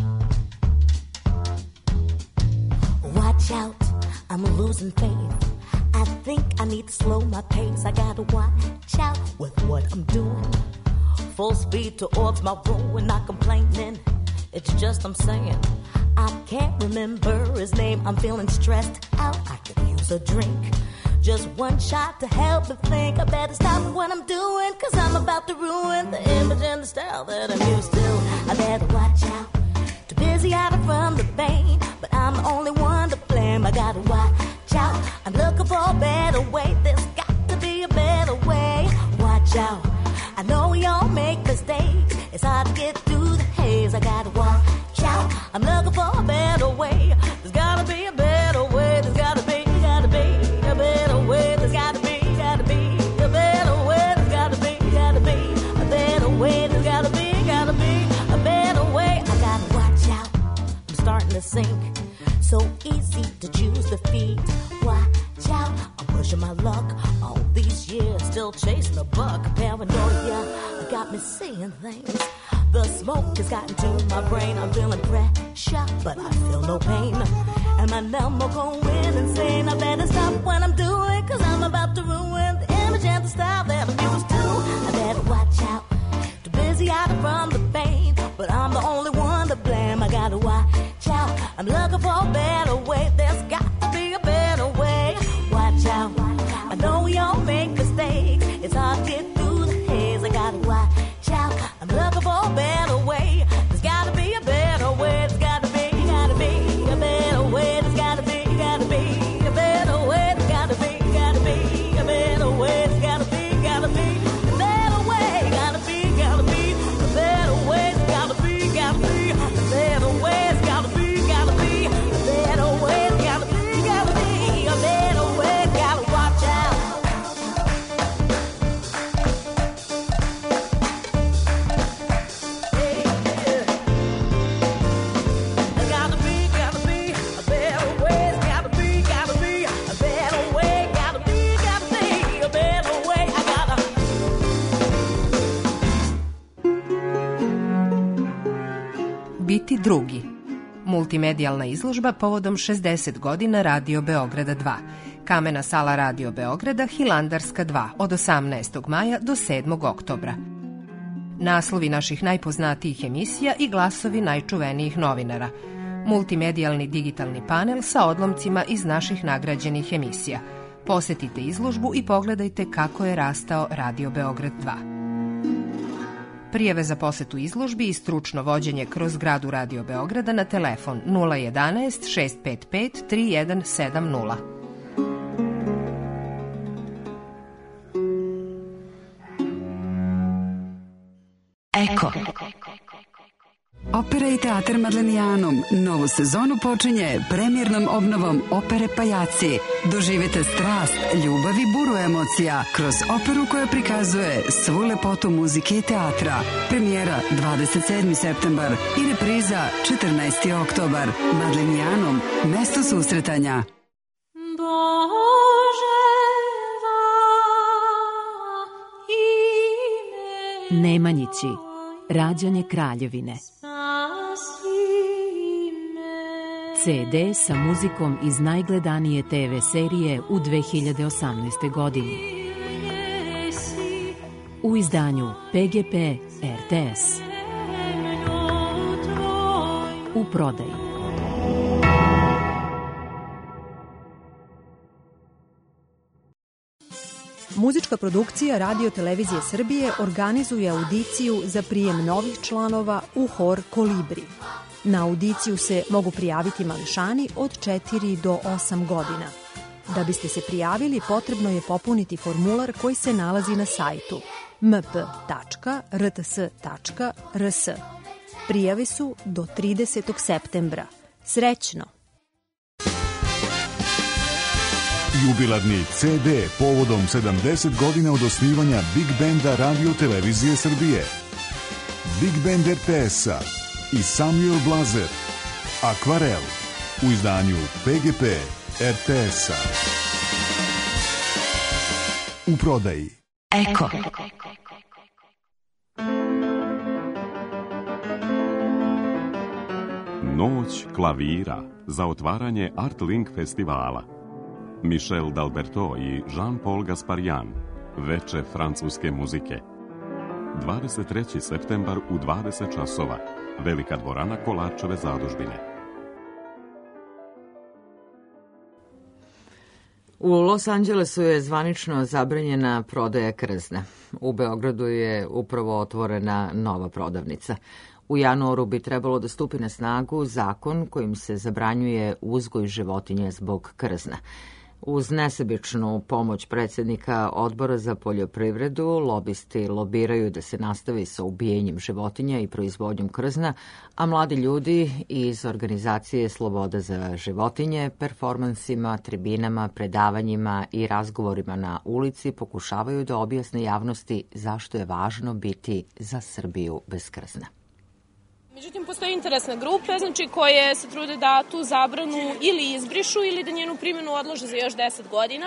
Watch out, I'm losing faith. I think I need to slow my pace. I gotta watch out with what I'm doing. Full speed towards my room and not complaining. It's just I'm saying I can't remember his name. I'm feeling stressed out. I could use a drink. Just one shot to help me think. I better stop what I'm doing, 'cause I'm about to ruin the image and the style that I'm used to. I better watch out. Too busy hiding from the pain, but I'm the only one to blame. I gotta watch out. I'm looking for a better way. There's got to be a better way. Watch out. I know we all make mistakes. It's hard to get through the haze. I gotta watch out. I'm looking for a better way. There's gotta be a better way. There's gotta be a better way. There's gotta be a better way. There's gotta be a better way. There's gotta be a better way. I gotta watch out. I'm starting to sink. So easy to choose the feet. Watch out. I'm pushing my luck all these years, still chasing the buck. Paranoia got me seeing things. The smoke has gotten to my brain. I'm feeling pressure, but I feel no pain. And my number going insane. I better stop what I'm doing, 'cause I'm about to ruin the image and the style that I'm used to. I better watch out. Too busy hiding from the pain, but I'm the only one to blame. I gotta watch out. I'm looking for a better way. There's got to be a better way. Watch out. I know we all make mistakes. It's hard to get through the haze. I gotta watch out. I'm looking for a better way. There's gotta be a better way. There's gotta be a better way. There's gotta be a better way. There's gotta be a better way. There's gotta be a better way. Gotta be a better way. There's gotta be a better way. There's gotta be a better way. There's gotta be a better way. There's gotta be a better way. Gotta watch out. Biti drugi. Multimedijalna izložba povodom 60 godina Radio Beograda 2. Kamena sala Radio Beograda, Hilandarska 2, od 18. maja do 7. oktobra. Naslovi naših najpoznatijih emisija i glasovi najčuvenijih novinara. Multimedijalni digitalni panel sa odlomcima iz naših nagrađenih emisija. Posetite izložbu i pogledajte kako je rastao Radio Beograd 2. Prijave za posetu izložbi i stručno vođenje kroz zgradu Radio Beograda na telefon 011 655 3170. Eko. Opera i teatri Teatar Madlenijanum novu sezonu počinje premijernom obnovom opere Pajaci. Doživite strast, ljubav i buru emocija kroz operu koja prikazuje svu lepotu muzike i teatra. Premijera 27. septembar i repriza 14. oktobar. Madlenijanum, mesto susretanja. Nemanjići, rađanje Kraljevine. CD sa muzikom iz najgledanije TV serije u 2018. godini. U izdanju PGP RTS. U prodaji. Muzička produkcija Radio Televizije Srbije organizuje audiciju za prijem novih članova u hor Kolibri. Na audiciju se mogu prijaviti mališani od 4 do 8 godina. Da biste se prijavili, potrebno je popuniti formular koji se nalazi na sajtu mp.rts.rs. Prijave su do 30. septembra. Srećno! Jubilarni CD povodom 70 godina od osnivanja Big Benda Radio Televizije Srbije. Big Band RTS-a i Samuel Blazer. Akvarel u izdanju PGP RTS-a. U prodaji. Eko. Noć klavira za otvaranje Art Link festivala. Michel D'Alberto i Jean-Paul Gasparian. Veče francuske muzike. 23. septembar u 20 časova. Velika dvorana Kolarčeve zadužbine. U Los Angelesu je zvanično zabranjena prodaja krzna. U Beogradu je upravo otvorena nova prodavnica. U januaru bi trebalo da stupi na snagu zakon kojim se zabranjuje uzgoj životinja zbog krzna. Uz nesebičnu pomoć predsjednika Odbora za poljoprivredu, lobisti lobiraju da se nastavi sa ubijenjem životinja i proizvodnjom krzna, a mladi ljudi iz organizacije Sloboda za životinje performansima, tribinama, predavanjima i razgovorima na ulici pokušavaju da objasne javnosti zašto je važno biti za Srbiju bez krzna. Međutim, postoje interesne grupe, koje se trude da tu zabranu ili izbrišu ili da njenu primjenu odlože za još 10 godina.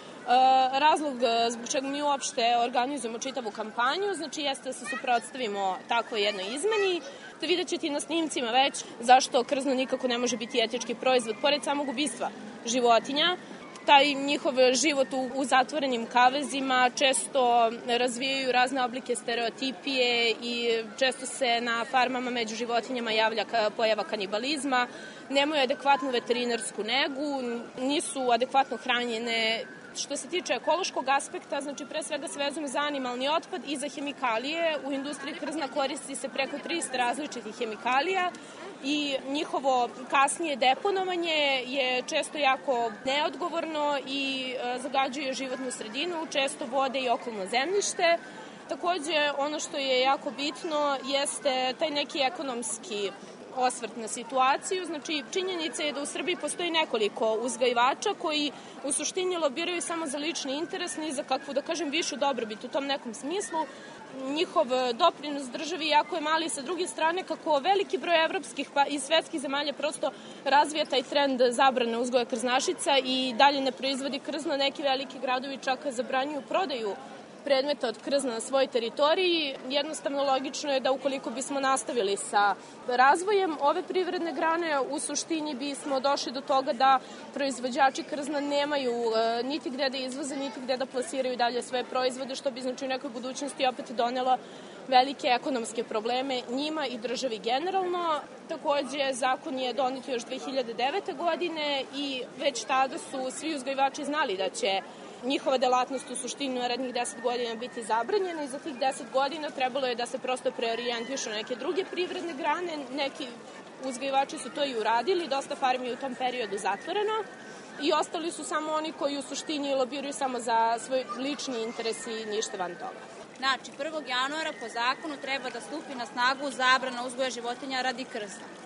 Razlog zbog čega mi uopšte organizujemo čitavu kampanju, jeste da se suprotstavimo takvoj jednoj izmeni. Da vidjet ćete i na snimcima već zašto krzno nikako ne može biti etički proizvod, pored samog ubistva životinja. Taj njihov život u zatvorenim kavezima često razvijaju razne oblike stereotipije i često se na farmama među životinjama javlja pojava kanibalizma, nemaju adekvatnu veterinarsku negu, nisu adekvatno hranjene. Što se tiče ekološkog aspekta, pre svega se vezujemo za animalni otpad i za hemikalije. U industriji krzna koristi se preko 300 različitih hemikalija i njihovo kasnije deponovanje je često jako neodgovorno i zagađuje životnu sredinu, često vode i okolno zemljište. Takođe, ono što je jako bitno jeste taj neki ekonomski osvrt na situaciju. Činjenica je da u Srbiji postoji nekoliko uzgajivača koji u suštini lobiraju samo za lični interes, ni za kakvu, da kažem, višu dobrobit u tom nekom smislu. Njihov doprinos državi jako je mali. Sa druge strane, kako veliki broj evropskih pa i svetskih zemalja prosto razvija taj trend zabrane uzgoja krznašica i dalje ne proizvodi krzno, neki veliki gradovi čak zabranjuju prodaju predmeta od krzna na svojoj teritoriji. Jednostavno logično je da ukoliko bismo nastavili sa razvojem ove privredne grane, u suštini bismo došli do toga da proizvođači krzna nemaju niti gde da izvoze, niti gde da plasiraju dalje svoje proizvode, što bi u nekoj budućnosti opet donelo velike ekonomske probleme njima i državi generalno. Takođe, zakon je donet još 2009. godine i već tada su svi uzgajivači znali da će njihova delatnost u suštini u narednih 10 godina biti zabranjena i za tih 10 godina trebalo je da se prosto preorijentišu neke druge privredne grane. Neki uzgajivači su to i uradili, dosta farmi je u tom periodu zatvoreno i ostali su samo oni koji u suštini lobiraju samo za svoj lični interes i ništa van toga. 1. januara po zakonu treba da stupi na snagu zabrana uzgoja životinja radi krzna.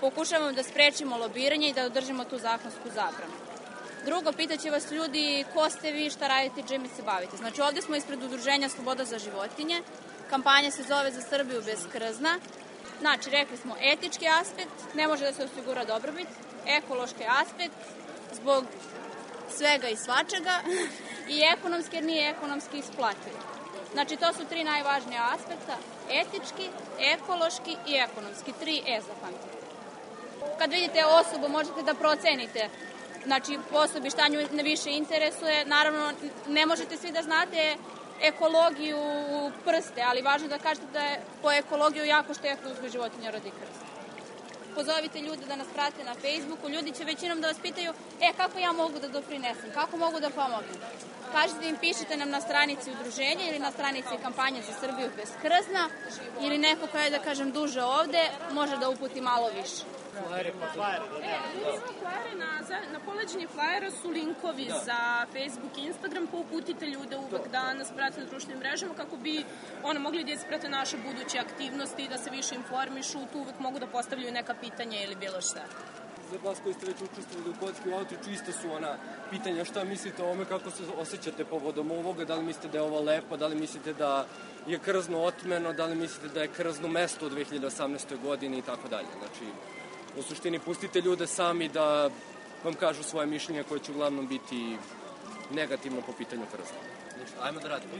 pokušavamo da sprečimo lobiranje i da održimo tu zakonsku zabranu. Drugo, pitaće vas ljudi ko ste vi, šta radite i čime se bavite. Znači, ovde smo ispred Udruženja Sloboda za životinje. Kampanja se zove Za Srbiju bez krzna. Znači, rekli smo etički aspekt, ne može da se osigura dobrobit, ekološki aspekt, zbog svega i svačega, i ekonomski, jer nije ekonomski isplativo. Znači, to su 3 najvažnija aspekta, etički, ekološki i ekonomski, 3 zapamtite. Kad vidite osobu, možete da procenite, znači, po osobi šta nju više interesuje. Naravno, ne možete svi da znate ekologiju prste, ali važno da kažete da je po ekologiju jako štetno uzgoj životinja rodi krst. Pozovite ljude da nas prate na Facebooku, ljudi će većinom da vas pitaju kako ja mogu da doprinesem, kako mogu da pomognem. Kažete im, pišite nam na stranici udruženja ili na stranici kampanje Za Srbiju bez krzna, ili neko ko je, da kažem, duže ovde, može da uputi malo više. Na poleđenje flajera su linkovi za Facebook i Instagram, pa uputite ljude uvek da nas prate na društvenim mrežama kako bi mogli da isprate naše buduće aktivnosti i da se više informišu, tu uvek mogu da postavljaju neka pitanja ili bilo šta. Za vas koji ste već učestvovali u Kocki u Outreachu, isto su ona pitanja šta mislite o ovome, kako se osjećate povodom ovoga, da li mislite da je ovo lepo, da li mislite da je krzno otmeno, da li mislite da je krzno mesto u 2018. godini i tako dalje. Znači, u suštini pustite ljude sami da vam kažu svoje mišljenje koje će uglavnom biti negativno po pitanju krzna. Ajmo da radimo.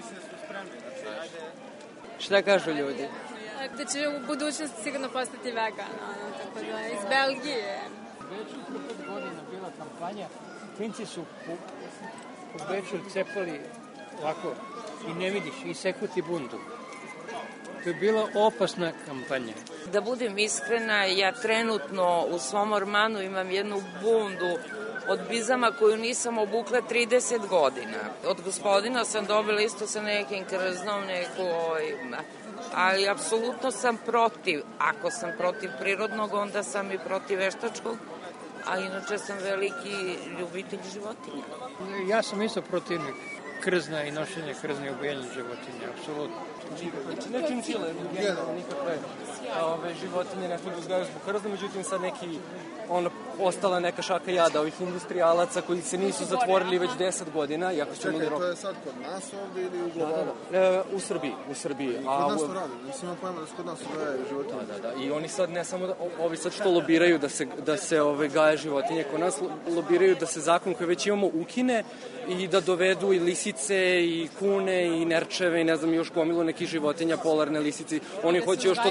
Šta kažu ljudi? Da će u budućnosti sigurno postati vegan, tako da iz Belgije. Već u 5 godina bila kampanja, klinci su u Beču cepali ovako i ne vidiš, i sekuti bundu. To je bila opasna kampanja. Da budem iskrena, ja trenutno u svom ormanu imam jednu bundu od bizama koju nisam obukla 30 godina. Od gospodina sam dobila isto sa nekim krznom, ali apsolutno sam protiv. Ako sam protiv prirodnog, onda sam i protiv veštačkog, a inače sam veliki ljubitelj životinja. Ja sam isto protivnik krzna i nošenja krzna i ubijanja životinja, apsolutno. Znači, ne činčile, nikakve životinje ne da uzgajaju zbog krzna, međutim sad ostala neka šaka jada ovih industrijalaca koji se nisu zatvorili već 10 godina. Čekaj, to je sad kod nas ovde ili u globalu? U Srbiji. Kod nas to radi, nisam imao pojma da se kod nas uzgajaju životinje. Da. I oni sad ne samo ovi sad što lobiraju da se gaje životinje, kod nas lobiraju da se zakon koji već imamo ukine i da dovedu i lisice i kune i nerčeve i ne znam još gomilu nekih životinja, polarne lisice. Oni hoće još to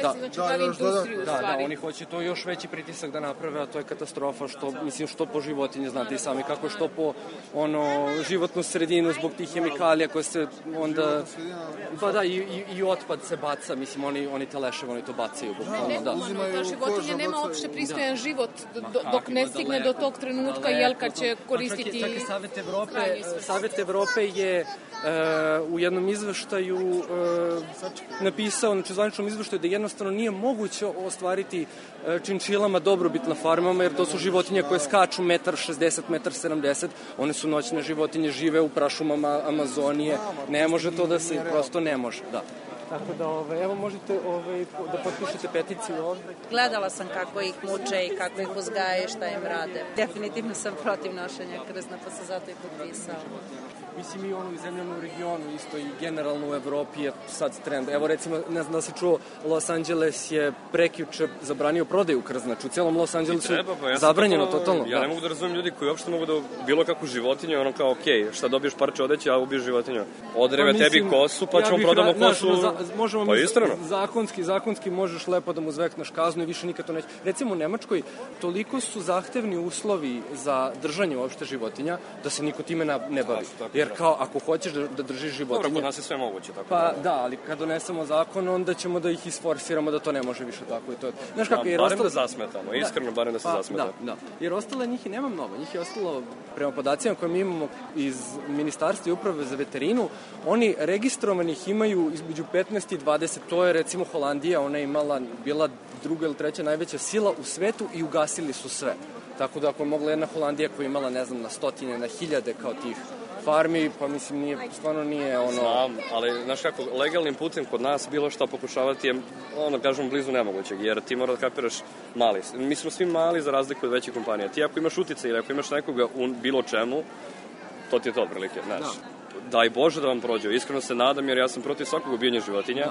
oni hoće to još veći pritisak da naprave, a to je katastrofa, što po životinje, znate i sami kako je, što po životnu sredinu zbog tih hemikalija koje se onda i otpad se baca, mislim oni te leševe, oni to bacaju bukvalno. Ta životinja nema uopšte pristojan život dok ne stigne do tog trenutka, kad će koristiti. Savet Evrope je u jednom izveštaju napisao, znači zvaničnom izveštaju, da jednostavno nije moguće ostvariti činčilama dobrobit na farmama, jer to su životinje koje skaču 1,60 m, 1,70 m, one su noćne životinje, žive u prašumama Amazonije, ne može to da se, prosto ne može, da. Tako da, evo možete da potpišete peticiju ovde. Gledala sam kako ih muče i kako ih uzgaje i šta im rade. Definitivno sam protiv nošenja krzna, pa sam zato i potpisao. Mislim i u zemljama u regionu isto i generalno u Evropi je sad trend. Evo recimo, ne znam da si čuo, Los Angeles je prekjuče zabranio prodaju krzna. Znači u cijelom Los Angelesu zabranjeno totalno. Ja ne mogu da razumijem ljudi koji uopšte mogu da bilo kakvu životinju, kao okej, šta dobiješ parče odeće, a ubiješ životinju. Odreve tebi kosu, pa ćemo prodamo kosu. Pa iskreno. Zakonski možeš lepo da mu zvekneš kaznu i više nikad to neće. Recimo u Nemačkoj toliko su zahtevni uslovi za držanje uopšte životinja da se niko time ne bavi. Jer kao ako hoćeš da držiš životinje... Dobro, kod nas je sve moguće tako. Pa da, ali kad donesemo zakon, onda ćemo da ih isforsiramo da to ne može više tako i to. Znaš kako, barem da zasmetamo, iskreno barem da se zasmetamo. Da. Jer ostale njih i nema mnogo. Njih je ostalo, prema podacima koje mi imamo iz Ministarstva i uprave za veterinu, oni registrovanih imaju između 15 i 20. To je recimo Holandija, ona je bila druga ili treća najveća sila u svetu i ugasili su sve. Tako da ako je mogla jedna Holandija koja je imala, ne znam, na stotine, na hiljade kao tih farmi, pa mislim, stvarno nije ono... Znam, ali znaš kako, legalnim putem kod nas bilo šta pokušavati je, kažem, blizu nemogućeg, jer ti mora da kapiraš mali. Mi smo svi mali za razliku od većih kompanija. Ti ako imaš utice ili ako imaš nekoga u bilo čemu, to ti je to otprilike, znaš. Daj Bože da vam prođe, iskreno se nadam, jer ja sam protiv svakog ubijanja životinja.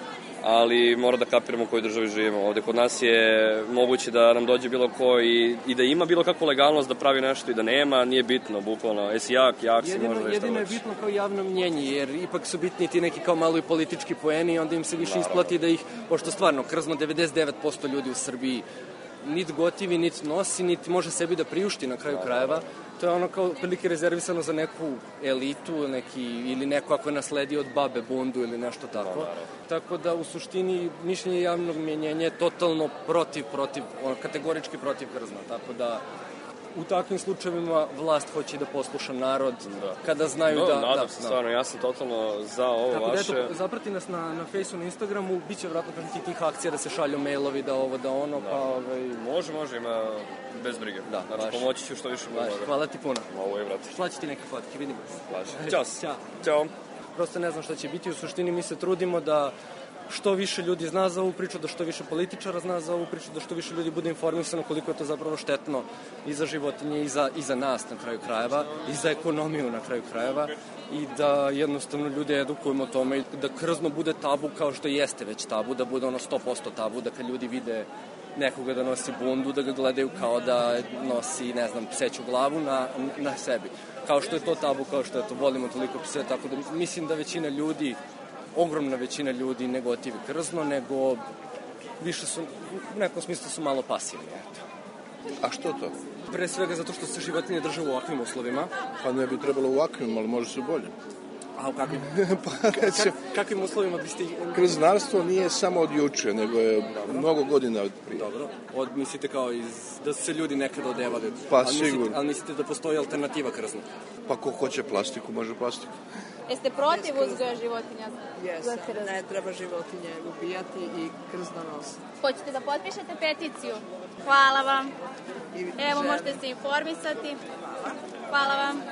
Ali mora da kapiramo u kojoj državi živimo. Ovde kod nas je moguće da nam dođe bilo ko i da ima bilo kakvu legalnost da pravi nešto i da nema, nije bitno, bukvalno. Jesi jak si, možda nešto. Jedino je bitno kao javno mnjenje, jer ipak su bitni ti neki kao malo i politički poeni i onda im se više isplati da ih, pošto stvarno, krzno 99% ljudi u Srbiji nit gotivi, nit nosi, nit može sebi da priušti na kraju krajeva. To je ono kao prilike rezervisano za neku elitu ili neko ako je nasledio od babe bundu ili nešto tako. Tako da u suštini mišljenje javnog mnjenja je totalno protiv, kategorički protiv krzna. Tako da u takvim slučajevima vlast hoće da posluša narod kada znaju da... Nadam se, stvarno, ja sam totalno za ovo tako vaše... Tako da, zaprati nas na Fejsu, na Instagramu, bit će vratno tih akcija da se šalju mailovi, da ovo, da ono, pa... Može, ima bez brige. Znači, pomoći ću što više mogu. Hvala ti puno. Ovo je, vrati. Slaći ti neke fotke, vidimo se. Ćao. Prosto ne znam šta će biti, u suštini mi se trudimo da što više ljudi zna za ovu priču, da što više političara zna za ovu priču, da što više ljudi bude informisano koliko je to zapravo štetno i za životinje i za nas na kraju krajeva, i za ekonomiju na kraju krajeva, i da jednostavno ljude edukujemo o tome i da krzno bude tabu kao što jeste već tabu, da bude ono 100% tabu, da kad ljudi vide nekoga da nosi bundu, da ga gledaju kao da nosi, ne znam, pseću glavu na sebi. Kao što je to tabu, kao što je to volimo toliko pse, tako da mislim da većina ljudi, ogromna većina ljudi ne gotivi krzno, nego više su, u nekom smislu su malo pasivni. A što to? Pre svega zato što se životinje drže u ovakvim uslovima. Pa ne bi trebalo u ovakvim, ali može se bolje. A u kakvim? Kakvim uslovima biste... Krznarstvo nije samo od juče, nego je mnogo godina od prije. Dobro. Mislite kao da su se ljudi nekada odevali? Pa sigurno. Ali mislite da postoji alternativa krznu? Pa ko hoće plastiku, može plastiku. Jeste protiv uzgoja životinja? Jesam, ne treba životinje ubijati i krzno nositi. Hoćete da potpišete peticiju? Hvala vam. Evo, možete se informisati. Hvala vam.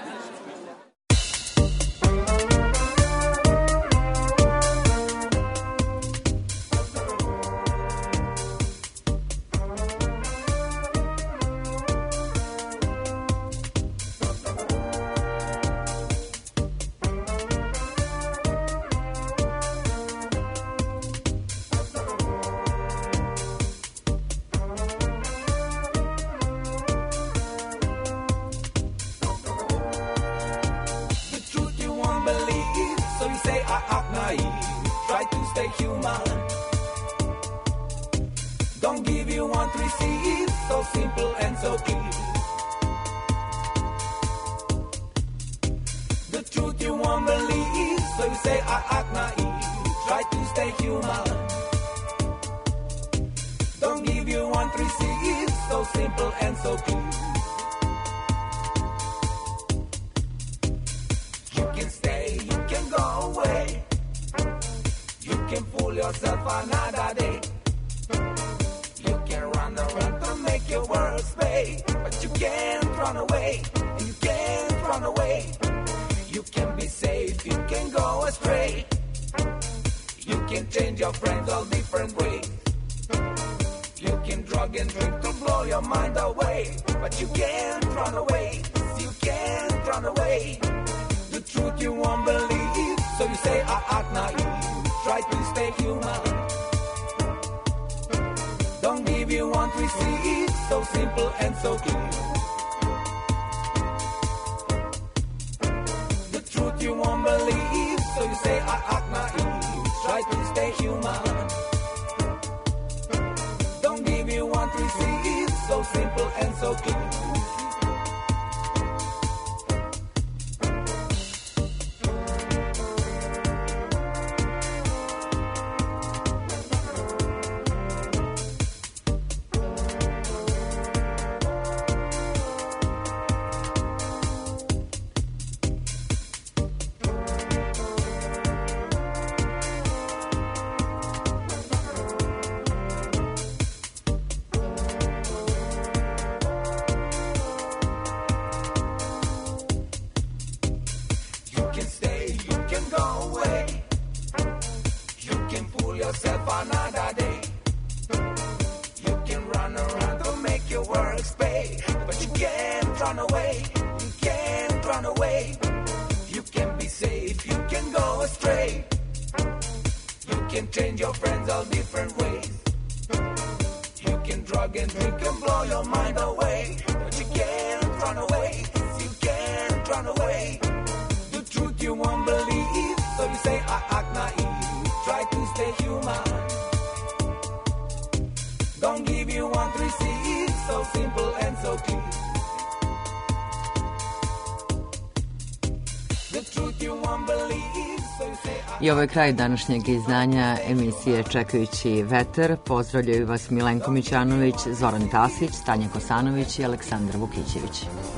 yourself another day. You can run around to make your works pay, but you can't run away. You can't run away. You can be safe, you can go astray. You can change your friends all different ways. You can drug and drink and blow your mind away, but you can't run away. You can't run away. The truth you won't believe, so you say I act naive. Try to stay human. Don't give you want to receive, so simple and so clear. The truth you won't believe, so you say I ovo je kraj današnjeg izdanja emisije Čekajući veter. Pozdravljaju vas Milenko Mićanović, Zoran Tasić, Tanja Kosanović i Aleksandar Vukićević.